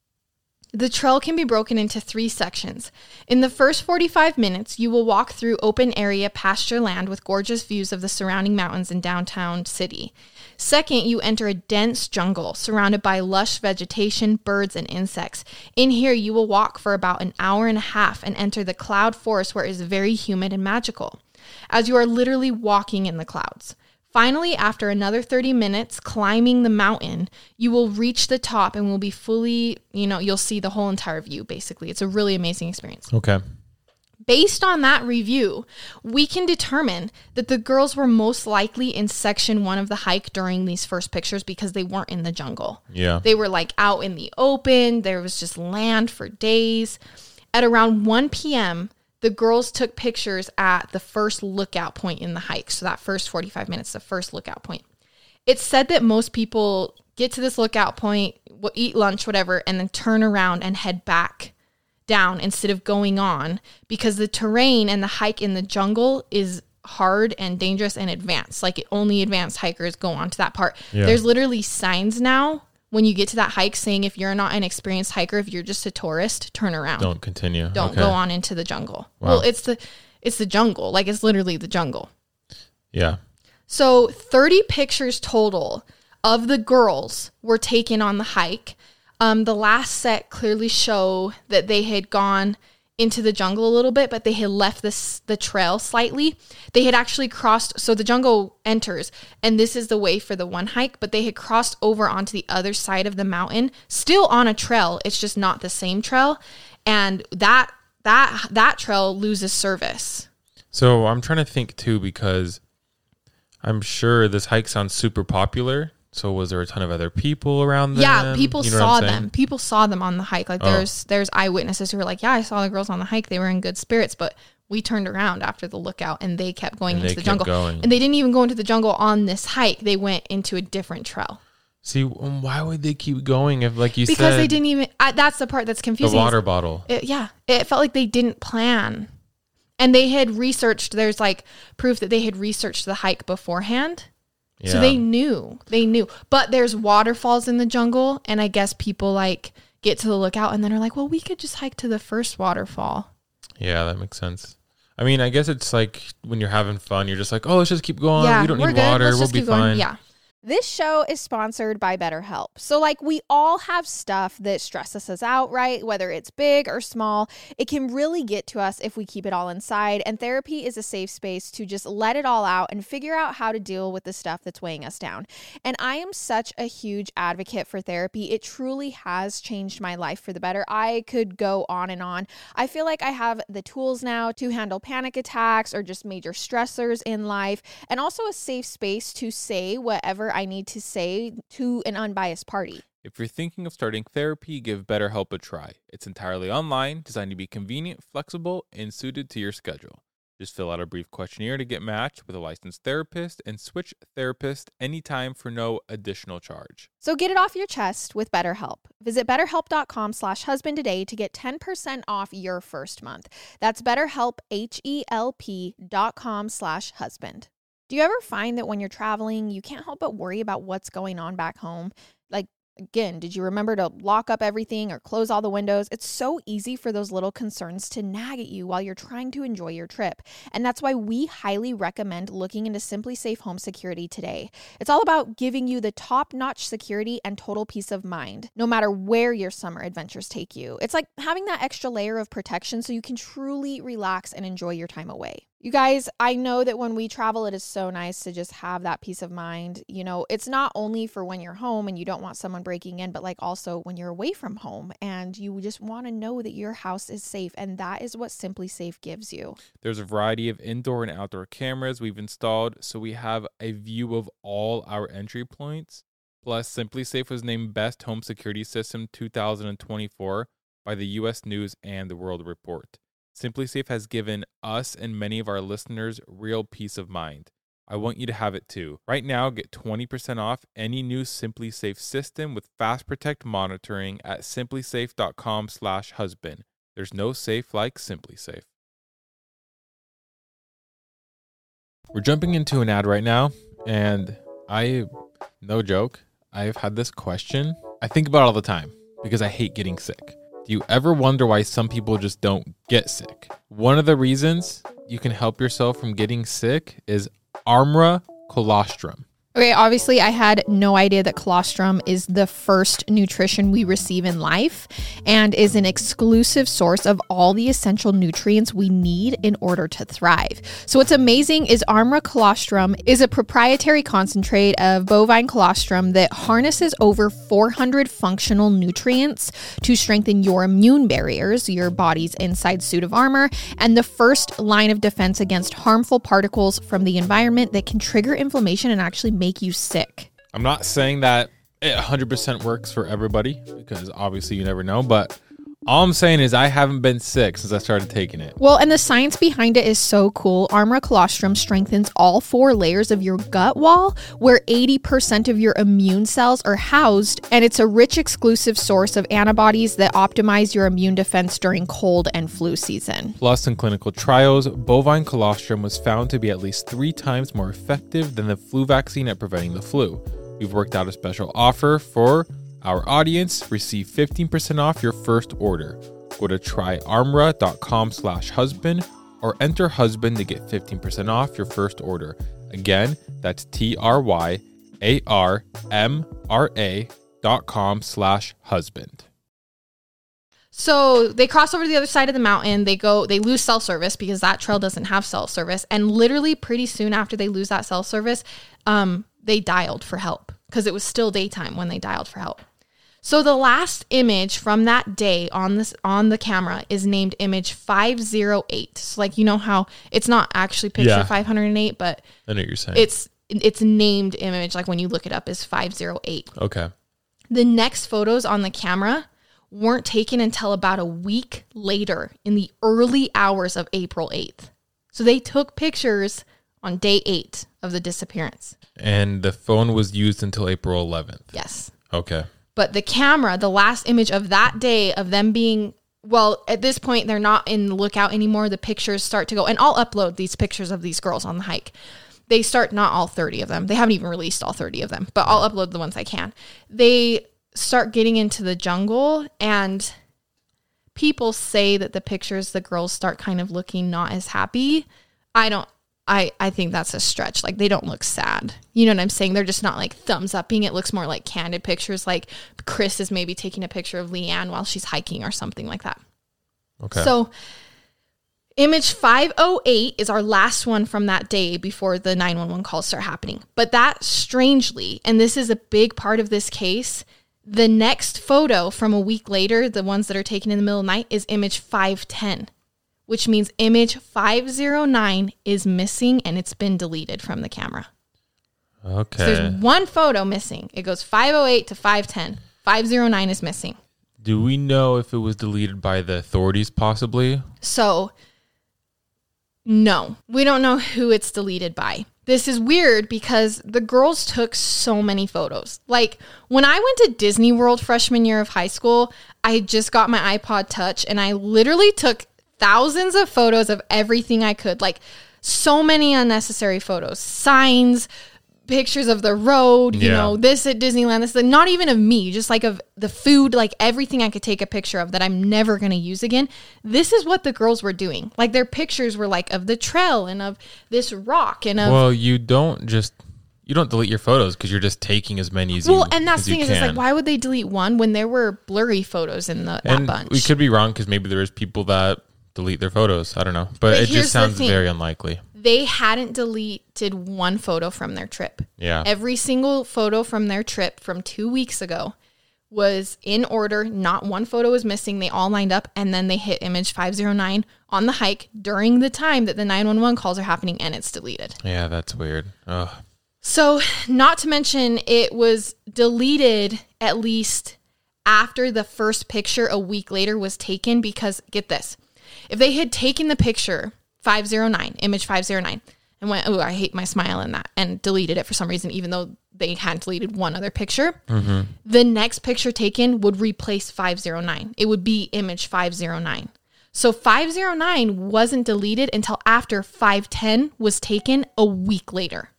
The trail can be broken into three sections. In the first forty-five minutes, you will walk through open area pasture land with gorgeous views of the surrounding mountains and downtown city. Second, you enter a dense jungle surrounded by lush vegetation, birds, and insects. In here, you will walk for about an hour and a half and enter the cloud forest where it is very humid and magical, as you are literally walking in the clouds. Finally, after another thirty minutes climbing the mountain, you will reach the top and will be fully, you know, you'll see the whole entire view, basically. It's a really amazing experience. Okay. Based on that review, we can determine that the girls were most likely in section one of the hike during these first pictures because they weren't in the jungle. Yeah. They were like out in the open. There was just land for days. At around one p.m., the girls took pictures at the first lookout point in the hike. So that first forty-five minutes, the first lookout point. It's said that most people get to this lookout point, we'll eat lunch, whatever, and then turn around and head back down instead of going on, because the terrain and the hike in the jungle is hard and dangerous and advanced. Like, only advanced hikers go onto that part. Yeah. There's literally signs now when you get to that hike saying, if you're not an experienced hiker, if you're just a tourist, turn around. Don't continue. Don't okay. go on into the jungle. Wow. Well, it's the it's the jungle. Like, it's literally the jungle. Yeah. So thirty pictures total of the girls were taken on the hike. Um, the last set clearly show that they had gone into the jungle a little bit, but they had left this the trail slightly. They had actually crossed, so the jungle enters, and this is the way for the one hike, but they had crossed over onto the other side of the mountain, still on a trail. It's just not the same trail, and that that that trail loses service. So I'm trying to think too, because I'm sure this hike sounds super popular. So was there a ton of other people around them? Yeah, people you know saw them. People saw them on the hike. Like, oh. there's there's eyewitnesses who were like, yeah, I saw the girls on the hike. They were in good spirits, but we turned around after the lookout and they kept going and into the kept jungle. Going. And they didn't even go into the jungle on this hike. They went into a different trail. See, why would they keep going if, like you because said... Because they didn't even... I, that's the part that's confusing. The water bottle. It, yeah. It felt like they didn't plan. And they had researched... There's, like, proof that they had researched the hike beforehand. Yeah. So they knew, they knew, but there's waterfalls in the jungle. And I guess people like get to the lookout and then are like, well, we could just hike to the first waterfall. Yeah, that makes sense. I mean, I guess it's like when you're having fun, you're just like, oh, let's just keep going. Yeah, we don't we're need good. water. Let's we'll just be keep going. fine. Yeah. This show is sponsored by BetterHelp. So, like, we all have stuff that stresses us out, right? Whether it's big or small, it can really get to us if we keep it all inside. And therapy is a safe space to just let it all out and figure out how to deal with the stuff that's weighing us down. And I am such a huge advocate for therapy. It truly has changed my life for the better. I could go on and on. I feel like I have the tools now to handle panic attacks or just major stressors in life, and also a safe space to say whatever I need to say to an unbiased party. If you're thinking of starting therapy, give BetterHelp a try. It's entirely online, designed to be convenient, flexible, and suited to your schedule. Just fill out a brief questionnaire to get matched with a licensed therapist and switch therapist anytime for no additional charge. So get it off your chest with BetterHelp. Visit betterhelp.com slash husband today to get ten percent off your first month. That's BetterHelp, H-E-L-P dot com slash husband. Do you ever find that when you're traveling, you can't help but worry about what's going on back home? Like, again, did you remember to lock up everything or close all the windows? It's so easy for those little concerns to nag at you while you're trying to enjoy your trip. And that's why we highly recommend looking into SimpliSafe Home Security today. It's all about giving you the top-notch security and total peace of mind, no matter where your summer adventures take you. It's like having that extra layer of protection so you can truly relax and enjoy your time away. You guys, I know that when we travel, it is so nice to just have that peace of mind. You know, it's not only for when you're home and you don't want someone breaking in, but like also when you're away from home and you just want to know that your house is safe. And that is what SimpliSafe gives you. There's a variety of indoor and outdoor cameras we've installed, so we have a view of all our entry points. Plus, SimpliSafe was named Best Home Security System two thousand twenty-four by the U S News and the World Report. SimpliSafe has given us and many of our listeners real peace of mind. I want you to have it too. Right now, get twenty percent off any new SimpliSafe system with Fast Protect monitoring at simplisafe.com slash husband. There's no safe like SimpliSafe. We're jumping into an ad right now, and I, no joke, I've had this question. I think about it all the time because I hate getting sick. Do you ever wonder why some people just don't get sick? One of the reasons you can help yourself from getting sick is Armra Colostrum. Okay, obviously I had no idea that colostrum is the first nutrition we receive in life and is an exclusive source of all the essential nutrients we need in order to thrive. So what's amazing is Armra Colostrum is a proprietary concentrate of bovine colostrum that harnesses over four hundred functional nutrients to strengthen your immune barriers, your body's inside suit of armor, and the first line of defense against harmful particles from the environment that can trigger inflammation and actually make you sick. I'm not saying that it one hundred percent works for everybody because obviously you never know, but All I'm saying is I haven't been sick since I started taking it. Well, and the science behind it is so cool. Armra colostrum strengthens all four layers of your gut wall, where eighty percent of your immune cells are housed, and it's a rich, exclusive source of antibodies that optimize your immune defense during cold and flu season. Plus, in clinical trials, bovine colostrum was found to be at least three times more effective than the flu vaccine at preventing the flu. We've worked out a special offer for our audience. Receive fifteen percent off your first order. Go to tryarmra.com slash husband or enter husband to get fifteen percent off your first order. Again, that's T-R-Y-A-R-M-R-A dot com slash husband. So they cross over to the other side of the mountain. They go, they lose cell service because that trail doesn't have cell service. And literally pretty soon after they lose that cell service, um, they dialed for help because it was still daytime when they dialed for help. So the last image from that day on this on the camera is named image five oh eight. So like, you know how it's not actually picture yeah. five hundred eight, but I know what you're saying. It's it's named image, like when you look it up, is five oh eight. Okay. The next photos on the camera weren't taken until about a week later in the early hours of April eighth. So they took pictures on day eight of the disappearance. And the phone was used until April eleventh. Yes. Okay. But the camera, the last image of that day of them being, well, at this point, they're not in the lookout anymore. The pictures start to go, and I'll upload these pictures of these girls on the hike. They start, not all thirty of them. They haven't even released all thirty of them, but I'll upload the ones I can. They start getting into the jungle, and people say that the pictures, the girls start kind of looking not as happy. I don't, I, I think that's a stretch. Like, they don't look sad. You know what I'm saying? They're just not like thumbs upping. It looks more like candid pictures. Like Chris is maybe taking a picture of Leanne while she's hiking or something like that. Okay. So image five oh eight is our last one from that day before the nine one one calls start happening. But that strangely, and this is a big part of this case, the next photo from a week later, the ones that are taken in the middle of the night, is image five ten. Which means image five oh nine is missing and it's been deleted from the camera. Okay. So there's one photo missing. It goes five oh eight to five ten. five oh nine is missing. Do we know if it was deleted by the authorities possibly? So, no. We don't know who it's deleted by. This is weird because the girls took so many photos. Like, when I went to Disney World freshman year of high school, I had just got my iPod Touch and I literally took thousands of photos of everything I could, like so many unnecessary photos, signs, pictures of the road, you yeah. know, this at Disneyland, this, not even of me, just like of the food, like everything I could take a picture of that I'm never going to use again. This is what the girls were doing. Like their pictures were like of the trail and of this rock and of... Well, you don't just... You don't delete your photos because you're just taking as many as well, you Well, and that's the thing is, it's like, why would they delete one when there were blurry photos in the, and that bunch? We could be wrong because maybe there is people that delete their photos. I don't know. But, but it just sounds very unlikely. They hadn't deleted one photo from their trip. Yeah. Every single photo from their trip from two weeks ago was in order. Not one photo was missing. They all lined up, and then they hit image five oh nine on the hike during the time that the nine one one calls are happening, and it's deleted. Yeah, that's weird. Ugh. So, not to mention, it was deleted at least after the first picture a week later was taken because, get this, if they had taken the picture five oh nine, image five oh nine, and went, oh, I hate my smile in that, and deleted it for some reason, even though they hadn't deleted one other picture, mm-hmm. the next picture taken would replace five oh nine. It would be image five oh nine. So five oh nine wasn't deleted until after five ten was taken a week later.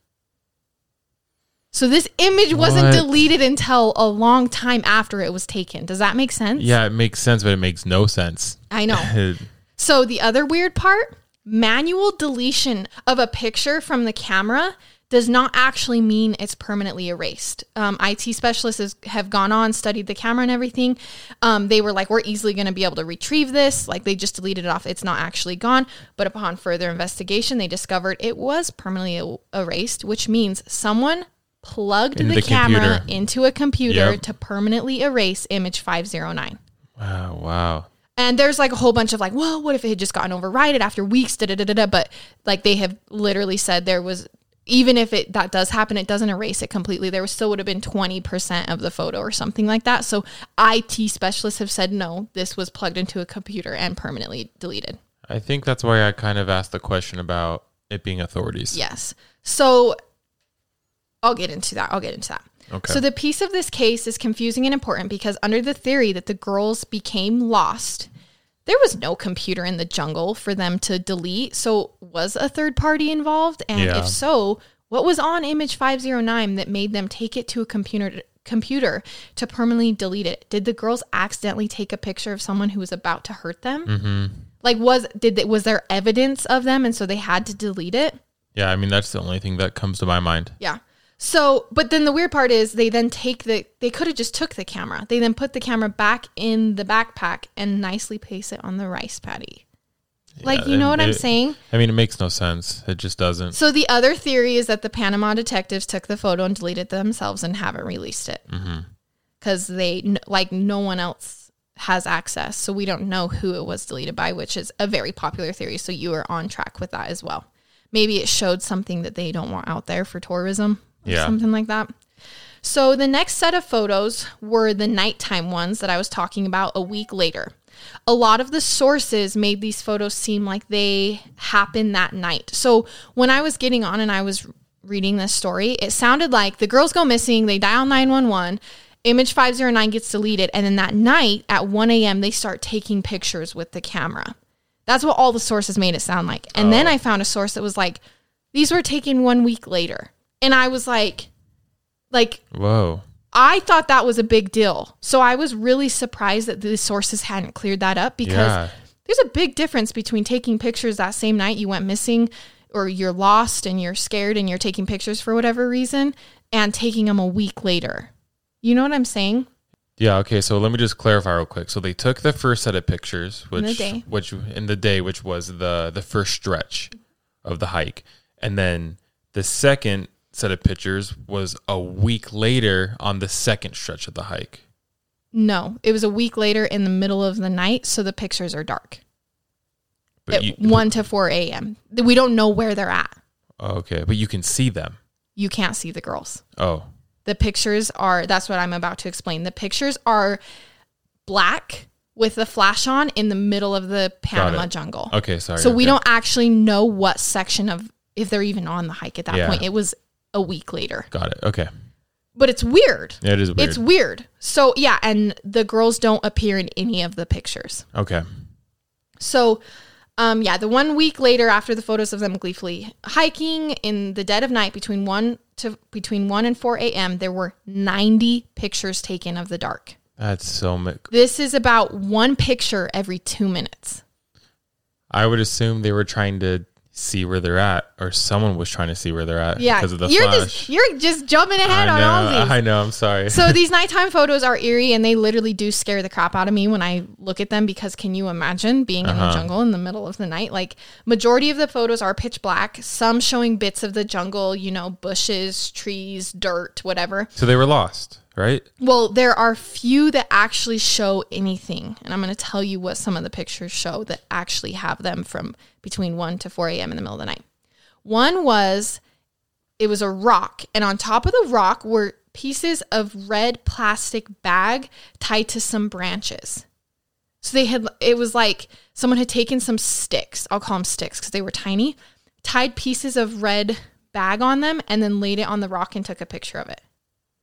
So this image wasn't what? deleted until a long time after it was taken. Does that make sense? Yeah, it makes sense, but it makes no sense. I know. So the other weird part, manual deletion of a picture from the camera does not actually mean it's permanently erased. Um, I T specialists has, have gone on, studied the camera and everything. Um, they were like, we're easily going to be able to retrieve this. Like they just deleted it off. It's not actually gone. But upon further investigation, they discovered it was permanently erased, which means someone plugged the, the camera into a computer yep. to permanently erase image five oh nine. Wow, wow. And there's like a whole bunch of like, well, what if it had just gotten overridden after weeks, da da da da da. But like they have literally said there was even if it that does happen, it doesn't erase it completely. There still would have been twenty percent of the photo or something like that. So I T specialists have said, no, this was plugged into a computer and permanently deleted. I think that's why I kind of asked the question about it being authorities. Yes. So I'll get into that. I'll get into that. Okay. So the piece of this case is confusing and important because under the theory that the girls became lost, there was no computer in the jungle for them to delete. So was a third party involved? And Yeah. if so, what was on image five oh nine that made them take it to a computer computer to permanently delete it? Did the girls accidentally take a picture of someone who was about to hurt them? Mm-hmm. Like was did they, was there evidence of them and so they had to delete it? Yeah, I mean, that's the only thing that comes to my mind. Yeah. So, but then the weird part is they then take the, they could have just took the camera. They then put the camera back in the backpack and nicely place it on the rice paddy. Like, you know what it, I'm saying? I mean, it makes no sense. It just doesn't. So the other theory is that the Panama detectives took the photo and deleted it themselves and haven't released it. Because mm-hmm. they, like, no one else has access. So we don't know who it was deleted by, which is a very popular theory. So you are on track with that as well. Maybe it showed something that they don't want out there for tourism. Or yeah. something like that. So the next set of photos were the nighttime ones that I was talking about a week later. A lot of the sources made these photos seem like they happened that night. So when I was getting on and I was reading this story, it sounded like the girls go missing, they dial nine one one, image five oh nine gets deleted, and then that night at one a.m. they start taking pictures with the camera. That's what all the sources made it sound like. And oh. then I found a source that was like, these were taken one week later. And I was like, like, whoa. I thought that was a big deal. So I was really surprised that the sources hadn't cleared that up because Yeah. there's a big difference between taking pictures that same night you went missing or you're lost and you're scared and you're taking pictures for whatever reason and taking them a week later. You know what I'm saying? Yeah. Okay. So let me just clarify real quick. So they took the first set of pictures, which, In the day. which in the day, which was the, the first stretch of the hike. And then the second set of pictures was a week later on the second stretch of the hike. No, it was a week later in the middle of the night, so the pictures are dark. But At you, one to four a.m. We don't know where they're at. Okay, but you can see them. You can't see the girls. Oh. The pictures are, that's what I'm about to explain. The pictures are black with the flash on in the middle of the Panama jungle. Okay, sorry. So okay. we don't actually know what section of, if they're even on the hike at that Yeah. point. It was a week later. Got it. Okay. But it's weird. Yeah, it is weird. It's weird. So yeah, and the girls don't appear in any of the pictures. Okay. So um, yeah, the one week later after the photos of them gleefully hiking in the dead of night between one to between one and four a.m., there were ninety pictures taken of the dark. That's so much. This is about one picture every two minutes. I would assume they were trying to see where they're at, or someone was trying to see where they're at Yeah, because of the you're flash. just you're just jumping ahead I on know, all these. I know. I'm sorry. So these nighttime photos are eerie, and they literally do scare the crap out of me when I look at them, because can you imagine being in Uh-huh. the jungle in the middle of the night? Like, majority of the photos are pitch black, some showing bits of the jungle, you know, bushes, trees, dirt, whatever. So they were lost, right? Well, there are few that actually show anything, and I'm going to tell you what some of the pictures show that actually have them from between one to four a.m. in the middle of the night. One was, it was a rock, and on top of the rock were pieces of red plastic bag tied to some branches. So they had, it was like someone had taken some sticks, I'll call them sticks because they were tiny, tied pieces of red bag on them, and then laid it on the rock and took a picture of it.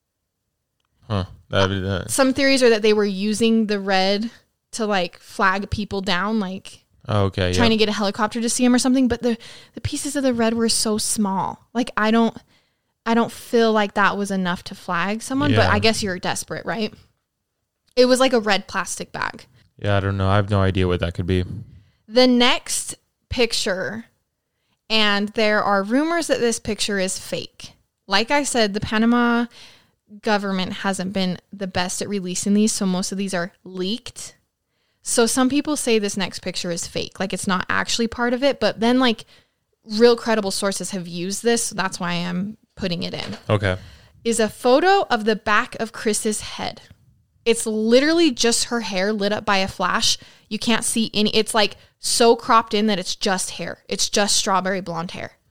Huh. That'd be that. Some theories are that they were using the red to like flag people down, like Oh, okay. trying yeah. to get a helicopter to see them or something. But the, the pieces of the red were so small. Like, I don't, I don't feel like that was enough to flag someone, but Yeah. I guess you're desperate, right? It was like a red plastic bag. Yeah, I don't know. I have no idea what that could be. The next picture, and there are rumors that this picture is fake. Like I said, the Panama government hasn't been the best at releasing these, so most of these are leaked. So some people say this next picture is fake, like it's not actually part of it, but then like real credible sources have used this, so that's why I'm putting it in. Okay. Is a photo of the back of Chris's head. It's literally just her hair lit up by a flash. You can't see any, it's like so cropped in that it's just hair. It's just strawberry blonde hair.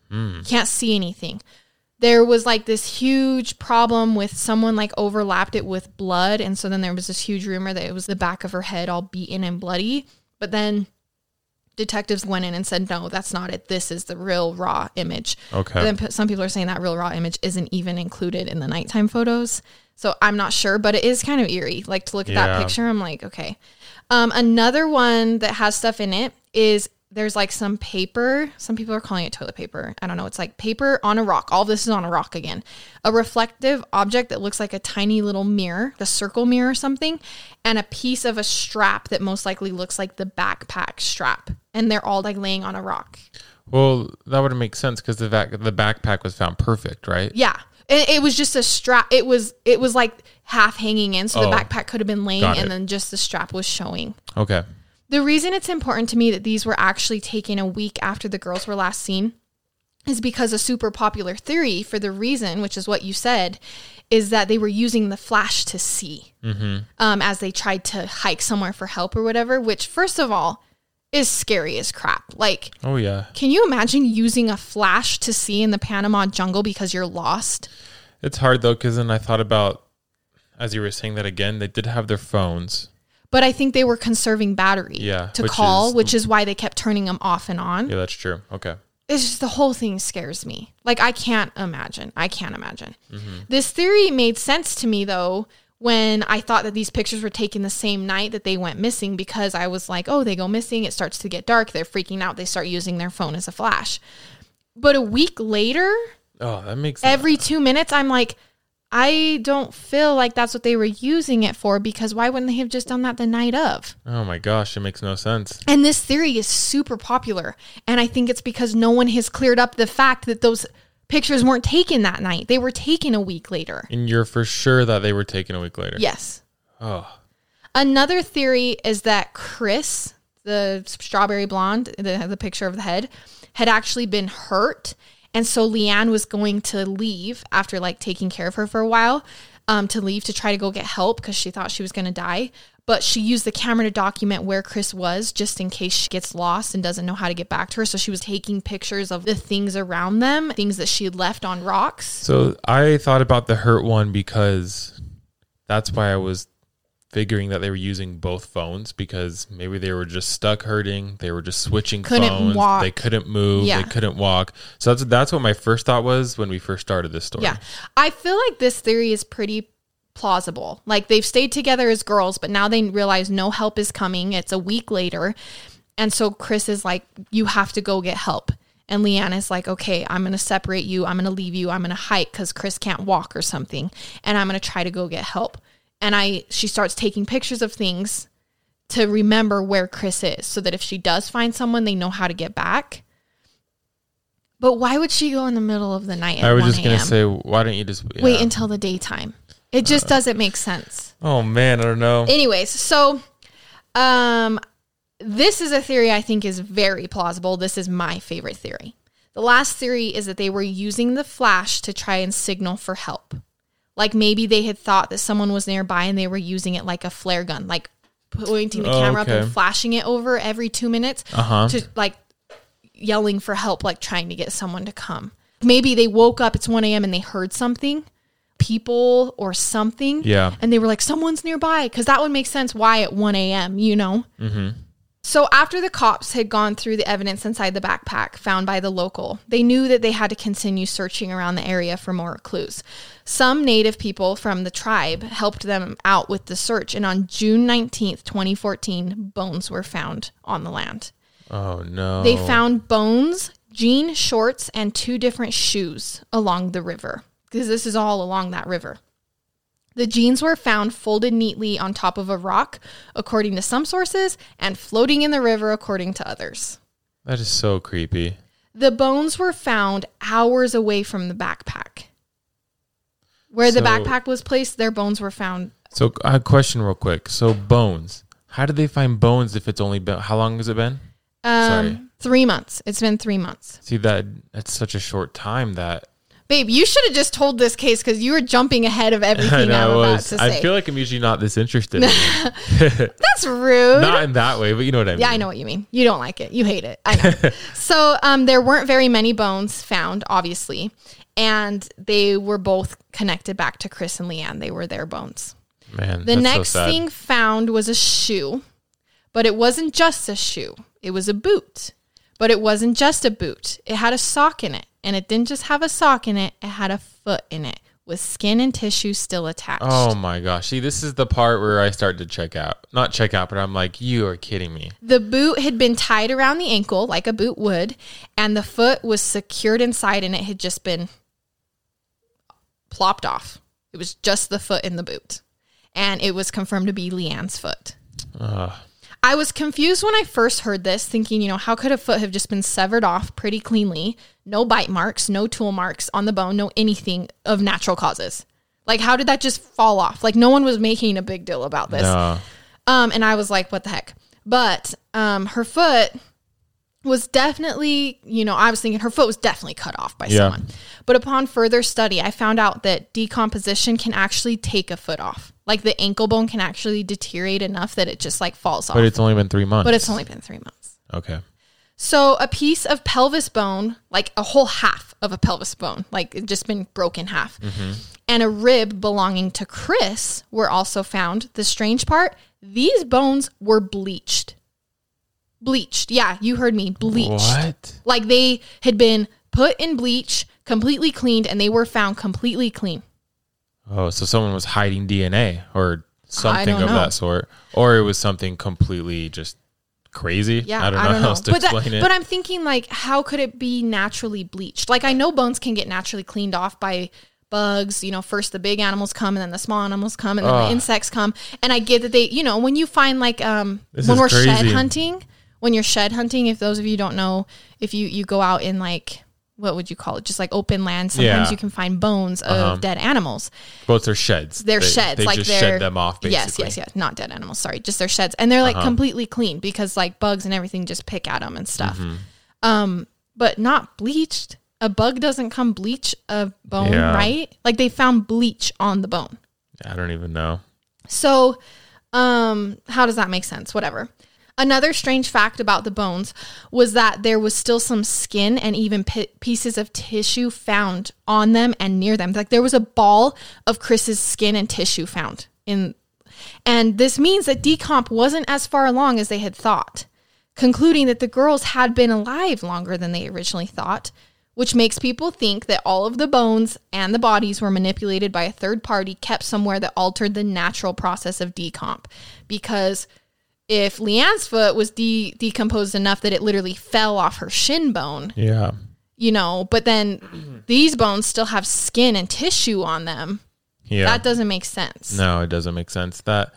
Mm. Can't see anything. There was like this huge problem with someone like overlapped it with blood. And so then there was this huge rumor that it was the back of her head all beaten and bloody. But then detectives went in and said, no, that's not it. This is the real raw image. Okay. But then some people are saying that real raw image isn't even included in the nighttime photos. So I'm not sure, but it is kind of eerie. Like to look at Yeah. that picture, I'm like, okay. Um, another one that has stuff in it is there's like some paper. Some people are calling it toilet paper. I don't know. It's like paper on a rock. All this is on a rock again. A reflective object that looks like a tiny little mirror, the circle mirror or something, and a piece of a strap that most likely looks like the backpack strap. And they're all like laying on a rock. Well, that would make sense because the vac- the backpack was found perfect, right? Yeah. It, it was just a strap. It was it was like half hanging in. So Oh, the backpack could have been laying got and it. then just the strap was showing. Okay. The reason it's important to me that these were actually taken a week after the girls were last seen is because a super popular theory for the reason, which is what you said, is that they were using the flash to see Mm-hmm. um, as they tried to hike somewhere for help or whatever, which first of all is scary as crap. Like, Oh, yeah. can you imagine using a flash to see in the Panama jungle because you're lost? It's hard, though, because then I thought about, as you were saying that again, they did have their phones. But I think they were conserving battery Yeah, to which call, is- which is why they kept turning them off and on. Yeah, that's true. Okay. It's just the whole thing scares me. Like, I can't imagine. I can't imagine. Mm-hmm. This theory made sense to me, though, when I thought that these pictures were taken the same night that they went missing, because I was like, oh, they go missing. It starts to get dark. They're freaking out. They start using their phone as a flash. But a week later, Oh, that makes every two minutes, I'm like, I don't feel like that's what they were using it for, because why wouldn't they have just done that the night of? Oh, my gosh. It makes no sense. And this theory is super popular. And I think it's because no one has cleared up the fact that those pictures weren't taken that night. They were taken a week later. And you're for sure that they were taken a week later. Yes. Oh. Another theory is that Chris, the strawberry blonde, the, the picture of the head, had actually been hurt. And so Leanne was going to leave after like taking care of her for a while, um, to leave to try to go get help because she thought she was going to die. But she used the camera to document where Chris was just in case she gets lost and doesn't know how to get back to her. So she was taking pictures of the things around them, things that she had left on rocks. So I thought about the hurt one because that's why I was figuring that they were using both phones, because maybe they were just stuck hurting. They were just switching Couldn't phones. walk. They couldn't move. Yeah. They couldn't walk. So that's that's what my first thought was when we first started this story. Yeah. I feel like this theory is pretty plausible. Like they've stayed together as girls, but now they realize no help is coming. It's a week later. And so Chris is like, you have to go get help. And Leanne is like, okay, I'm going to separate you. I'm going to leave you. I'm going to hike because Chris can't walk or something. And I'm going to try to go get help. And I, she starts taking pictures of things to remember where Chris is so that if she does find someone, they know how to get back. But why would she go in the middle of the night at I was one just going to a.m.? say, why don't you just Wait yeah. until the daytime. It just doesn't make sense. Oh, man, I don't know. Anyways, so um, this is a theory I think is very plausible. This is my favorite theory. The last theory is that they were using the flash to try and signal for help. Like maybe they had thought that someone was nearby and they were using it like a flare gun, like pointing the Oh, camera up okay. and flashing it over every two minutes Uh-huh. to like yelling for help, like trying to get someone to come. Maybe they woke up, it's one a.m. and they heard something, people or something. Yeah. And they were like, someone's nearby. Because that would make sense why at one a.m., you know? Mm-hmm. So after the cops had gone through the evidence inside the backpack found by the local, they knew that they had to continue searching around the area for more clues. Some native people from the tribe helped them out with the search. And on June nineteenth, twenty fourteen, bones were found on the land. Oh, no. They found bones, jean shorts, and two different shoes along the river, because this is all along that river. The jeans were found folded neatly on top of a rock, according to some sources, and floating in the river, according to others. That is so creepy. The bones were found hours away from the backpack. Where the So- backpack was placed, their bones were found. So I have a question real quick. So bones. How did they find bones if it's only been, how long has it been? Um, Sorry. Three months. It's been three months. See, that that's such a short time that Babe, you should have just told this case because you were jumping ahead of everything I'm about was. to say. I feel like I'm usually not this interested in it. That's rude. Not in that way, but you know what I mean. Yeah, I know what you mean. You don't like it. You hate it. I know. So um, there weren't very many bones found, obviously. And they were both connected back to Chris and Leanne. They were their bones. Man, the that's next so sad. thing found was a shoe, but it wasn't just a shoe. It was a boot, but it wasn't just a boot. It had a sock in it. And it didn't just have a sock in it, it had a foot in it with skin and tissue still attached. Oh my gosh. See, this is the part where I start to check out. Not check out, but I'm like, you are kidding me. The boot had been tied around the ankle like a boot would, and the foot was secured inside and it had just been plopped off. It was just the foot in the boot. And it was confirmed to be Leanne's foot. Ugh. I was confused when I first heard this, thinking, you know, how could a foot have just been severed off pretty cleanly? No bite marks, no tool marks on the bone, no anything of natural causes. Like, how did that just fall off? Like, no one was making a big deal about this. No. Um, and I was like, what the heck? But um, her foot was definitely, you know, I was thinking her foot was definitely cut off by Yeah. someone. But upon further study, I found out that decomposition can actually take a foot off. Like, the ankle bone can actually deteriorate enough that it just like falls off. But it's only been three months. But it's only been three months. Okay. So a piece of pelvis bone, like a whole half of a pelvis bone, like it just been broken half, Mm-hmm. and a rib belonging to Chris were also found. The strange part, these bones were bleached. Bleached. Yeah, you heard me. Bleached. What? Like they had been put in bleach, completely cleaned, and they were found completely clean. Oh, so someone was hiding D N A or something don't of know. that sort. Or it was something completely just crazy. Yeah, I don't know how else to but that- explain it. But I'm thinking, like, how could it be naturally bleached? Like, I know bones can get naturally cleaned off by bugs. You know, first the big animals come, and then the small animals come, and then Ugh. the insects come. And I get that they, you know, when you find like um This when is we're shed crazy. hunting, when you're shed hunting, if those of you don't know, if you you go out in like, what would you call it? Just like open land. Sometimes Yeah. you can find bones of Uh-huh. dead animals. Both their sheds. They're They- sheds, They like just they're shed them off, basically. Yes, yes, yes. Not dead animals. Sorry, just their sheds, and they're like Uh-huh. completely clean because like bugs and everything just pick at them and stuff. Mm-hmm. Um, but not bleached. A bug doesn't come bleach a bone, Yeah. right? Like they found bleach on the bone. I don't even know. So, um, how does that make sense? Whatever. Another strange fact about the bones was that there was still some skin and even pi- pieces of tissue found on them and near them. Like there was a ball of Chris's skin and tissue found in, and this means that decomp wasn't as far along as they had thought, concluding that the girls had been alive longer than they originally thought, which makes people think that all of the bones and the bodies were manipulated by a third party kept somewhere that altered the natural process of decomp. Because if Leanne's foot was de- decomposed enough that it literally fell off her shin bone, Yeah. you know, but then these bones still have skin and tissue on them, Yeah. that doesn't make sense. No, it doesn't make sense. That,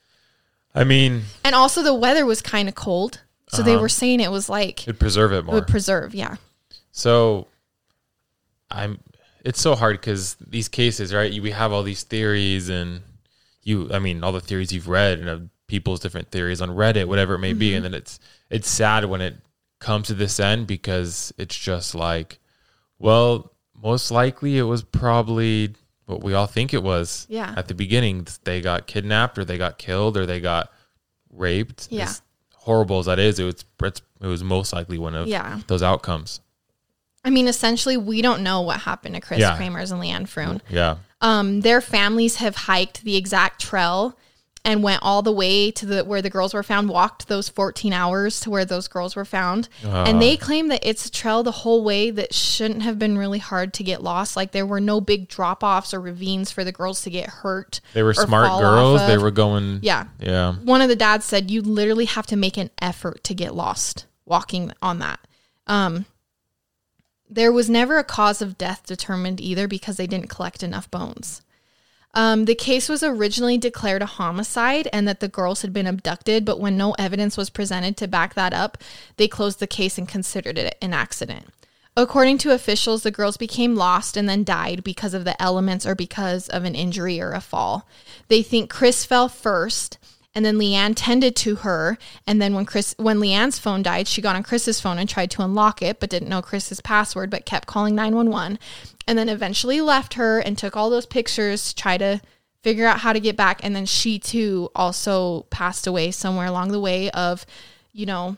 I mean, And also the weather was kind of cold. So they Uh-huh. were saying it was like, it'd preserve it it more. would preserve. Yeah. So I'm it's so hard because these cases, right? You, we have all these theories and you I mean all the theories you've read and uh, people's different theories on Reddit, whatever it may be, and then it's it's sad when it comes to this end because it's just like, well, most likely it was probably what we all think it was. Yeah. At the beginning, they got kidnapped or they got killed or they got raped. Yeah. As horrible as that is, it was it's, it was most likely one of Yeah. those outcomes. I mean, essentially, we don't know what happened to Chris Yeah. Kramers and Leanne Froon. Yeah. Um, their families have hiked the exact trail and went all the way to the where the girls were found, walked those fourteen hours to where those girls were found. Uh. And they claim that it's a trail the whole way that shouldn't have been really hard to get lost. Like there were no big drop-offs or ravines for the girls to get hurt. They were or smart fall girls. off They of. were going. Yeah. Yeah. One of the dads said you literally have to make an effort to get lost walking on that. Um, there was never a cause of death determined either because they didn't collect enough bones. Um, the case was originally declared a homicide and that the girls had been abducted, but when no evidence was presented to back that up, they closed the case and considered it an accident. According to officials, the girls became lost and then died because of the elements or because of an injury or a fall. They think Chris fell first And then Leanne tended to her. And then when Chris, when Leanne's phone died, she got on Chris's phone and tried to unlock it, but didn't know Chris's password, but kept calling nine one one. And then eventually left her and took all those pictures to try to figure out how to get back. And then she too also passed away somewhere along the way of, you know,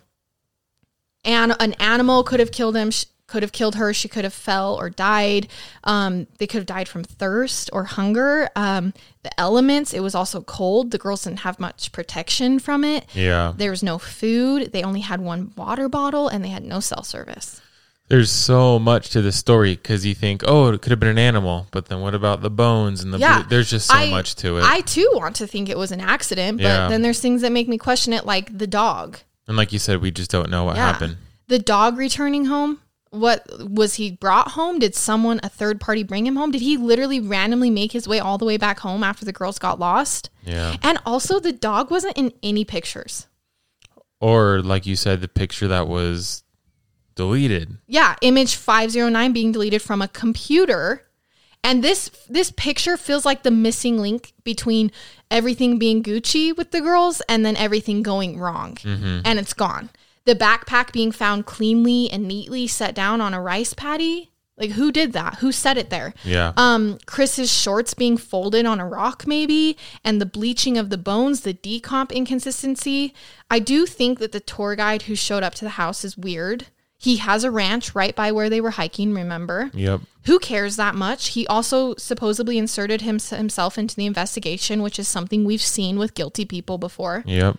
and an animal could have killed him, could have killed her. She could have fell or died. Um, they could have died from thirst or hunger. Um, the elements, it was also cold. The girls didn't have much protection from it. Yeah. There was no food. They only had one water bottle and they had no cell service. There's so much to the story because you think, oh, it could have been an animal, but then what about the bones and the yeah. blue? There's just so I, much to it. I too want to think it was an accident, but Yeah. then there's things that make me question it, like the dog. And like you said, we just don't know what Yeah. happened. The dog returning home. What was he brought home? Did someone, a third party, bring him home? Did he literally randomly make his way all the way back home after the girls got lost? Yeah. And also, the dog wasn't in any pictures. Or like you said, the picture that was deleted. Yeah, image five oh nine being deleted from a computer. And this this picture feels like the missing link between everything being Gucci with the girls and then everything going wrong. Mm-hmm. And it's gone. The backpack being found cleanly and neatly set down on a rice paddy. Like, who did that? Who set it there? Yeah. Um, Chris's shorts being folded on a rock, maybe, and the bleaching of the bones, the decomp inconsistency. I do think that the tour guide who showed up to the house is weird. He has a ranch right by where they were hiking, remember? Yep. Who cares that much? He also supposedly inserted him, himself into the investigation, which is something we've seen with guilty people before. Yep.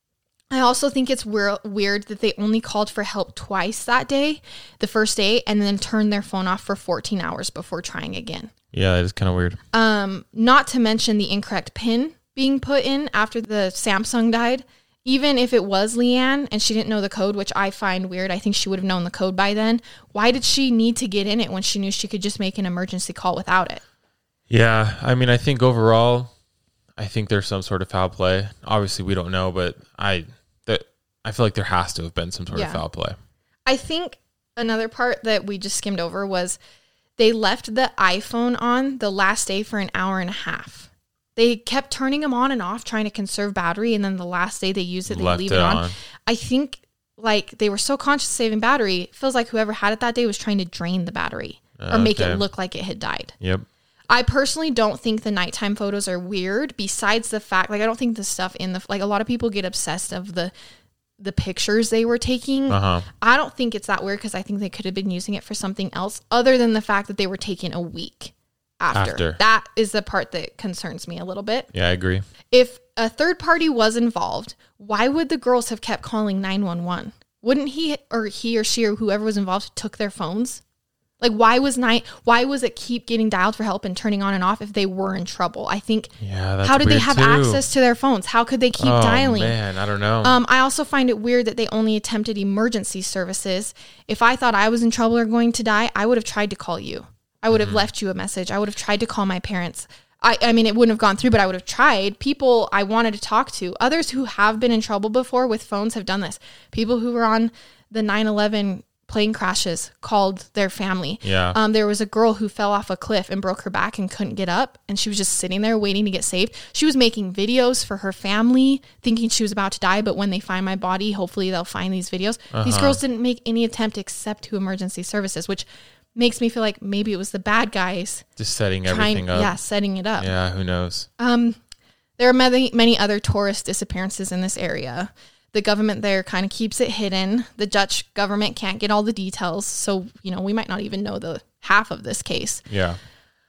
I also think it's weir- weird that they only called for help twice that day, the first day, and then turned their phone off for fourteen hours before trying again. Yeah, that is kind of weird. Um, not to mention the incorrect PIN being put in after the Samsung died. Even if it was Leanne and she didn't know the code, which I find weird, I think she would have known the code by then. Why did she need to get in it when she knew she could just make an emergency call without it? Yeah, I mean, I think overall, I think there's some sort of foul play. Obviously, we don't know, but I that I feel like there has to have been some sort Yeah. of foul play. I think another part that we just skimmed over was they left the iPhone on the last day for an hour and a half. They kept turning them on and off, trying to conserve battery, and then the last day they use it, they Left leave it it on. on. I think like they were so conscious of saving battery, it feels like whoever had it that day was trying to drain the battery or make Okay. it look like it had died. Yep. I personally don't think the nighttime photos are weird, besides the fact, like, I don't think the stuff in the, like, a lot of people get obsessed of the the pictures they were taking. Uh-huh. I don't think it's that weird because I think they could have been using it for something else other than the fact that they were taken a week after. After. That is the part that concerns me a little bit. Yeah, I agree. If a third party was involved, why would the girls have kept calling nine one one? Wouldn't he or he or she or whoever was involved took their phones? Like, why was night? Why was it keep getting dialed for help and turning on and off if they were in trouble? I think. Yeah, that's how did they weird have too. access to their phones? How could they keep oh, dialing? man, I don't know. Um, I also find it weird that they only attempted emergency services. If I thought I was in trouble or going to die, I would have tried to call you. I would have Mm-hmm. left you a message. I would have tried to call my parents. I, I mean, it wouldn't have gone through, but I would have tried. People I wanted to talk to. Others who have been in trouble before with phones have done this. People who were on the nine eleven plane crashes called their family. Yeah. Um, there was a girl who fell off a cliff and broke her back and couldn't get up. And she was just sitting there waiting to get saved. She was making videos for her family, thinking she was about to die. But when they find my body, hopefully they'll find these videos. Uh-huh. These girls didn't make any attempt except to emergency services, which makes me feel like maybe it was the bad guys Just setting trying, everything up. yeah, setting it up. Yeah, who knows? Um, there are many, many other tourist disappearances in this area. The government there kind of keeps it hidden. The Dutch government can't get all the details. So, you know, we might not even know the half of this case. Yeah.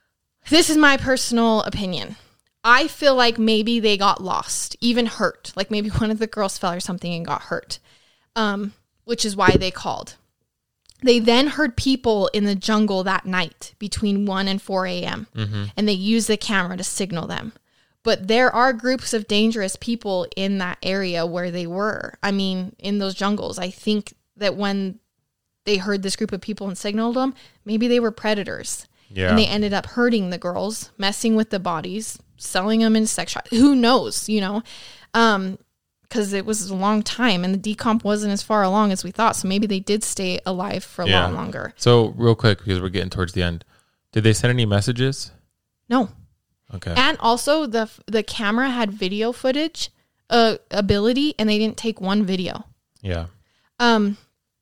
This is my personal opinion. I feel like maybe they got lost, even hurt. Like maybe one of the girls fell or something and got hurt, um, which is why they called. They then heard people in the jungle that night between one and four a.m. Mm-hmm. and they used the camera to signal them. But there are groups of dangerous people in that area where they were. I mean, in those jungles. I think that when they heard this group of people and signaled them, maybe they were predators. Yeah. And they ended up hurting the girls, messing with the bodies, selling them into sex shop. Who knows, you know? Um, because it was a long time and the decomp wasn't as far along as we thought. So maybe they did stay alive for a Yeah. lot longer. So real quick, because we're getting towards the end, did they send any messages? No. Okay. And also the the camera had video footage uh, ability, and they didn't take one video. Yeah. Um,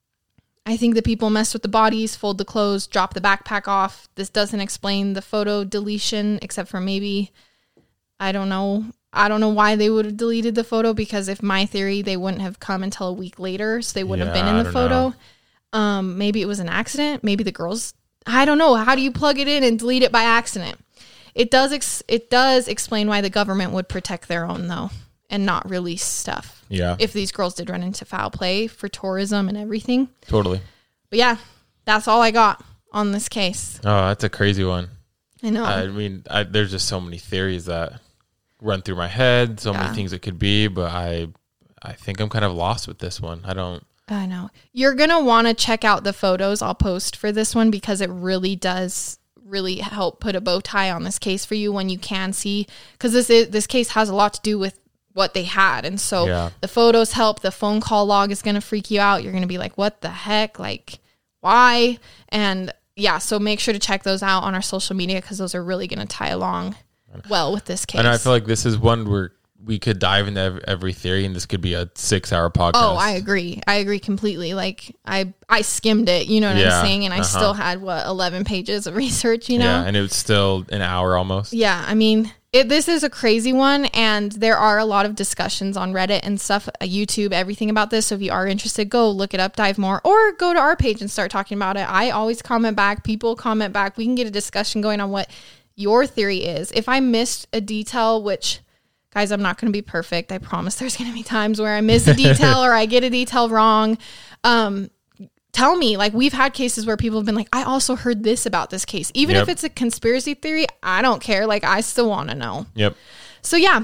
I think the people mess with the bodies, fold the clothes, drop the backpack off. This doesn't explain the photo deletion, except for maybe, I don't know. I don't know why they would have deleted the photo, because if my theory, they wouldn't have come until a week later, so they wouldn't Yeah, have been in I the don't photo. know. Um, maybe it was an accident. Maybe the girls, I don't know. How do you plug it in and delete it by accident? It does. Ex- it does explain why the government would protect their own, though, and not release stuff. Yeah. If these girls did run into foul play for tourism and everything. Totally. But yeah, that's all I got on this case. Oh, that's a crazy one. I know. I mean, I, there's just so many theories that run through my head, so Yeah. many things it could be, but I I think I'm kind of lost with this one. I don't. I know. You're going to want to check out the photos I'll post for this one, because it really does really help put a bow tie on this case for you when you can see, because this is, this case has a lot to do with what they had. And so Yeah. the photos help. The phone call log is going to freak you out. You're going to be like, what the heck? Like, why? And yeah, so make sure to check those out on our social media, because those are really going to tie along well with this case. And I feel like this is one where we could dive into ev- every theory, and this could be a six-hour podcast. Oh, I agree. I agree completely. Like I, I skimmed it, you know what Yeah, I'm saying? And I uh-huh. still had what, eleven pages of research, you know? Yeah, and it was still an hour almost. Yeah. I mean, it, this is a crazy one, and there are a lot of discussions on Reddit and stuff, uh, YouTube, everything about this. So if you are interested, go look it up, dive more, or go to our page and start talking about it. I always comment back. People comment back. We can get a discussion going on what your theory is. If I missed a detail, which, guys, I'm not going to be perfect. I promise there's going to be times where I miss a detail or I get a detail wrong. Um, tell me. Like, we've had cases where people have been like, I also heard this about this case. Even Yep. if it's a conspiracy theory, I don't care. Like, I still want to know. Yep. So, yeah.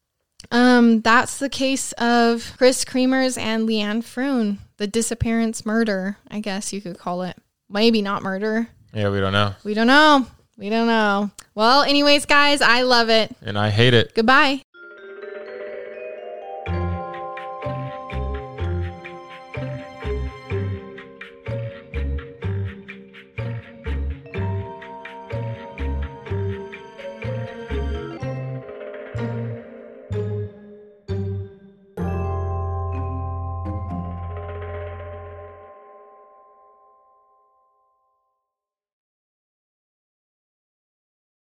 Um, that's the case of Chris Creamers and Leanne Froon. The disappearance murder, I guess you could call it. Maybe not murder. Yeah, we don't know. We don't know. We don't know. Well, anyways, guys, I love it. And I hate it. Goodbye.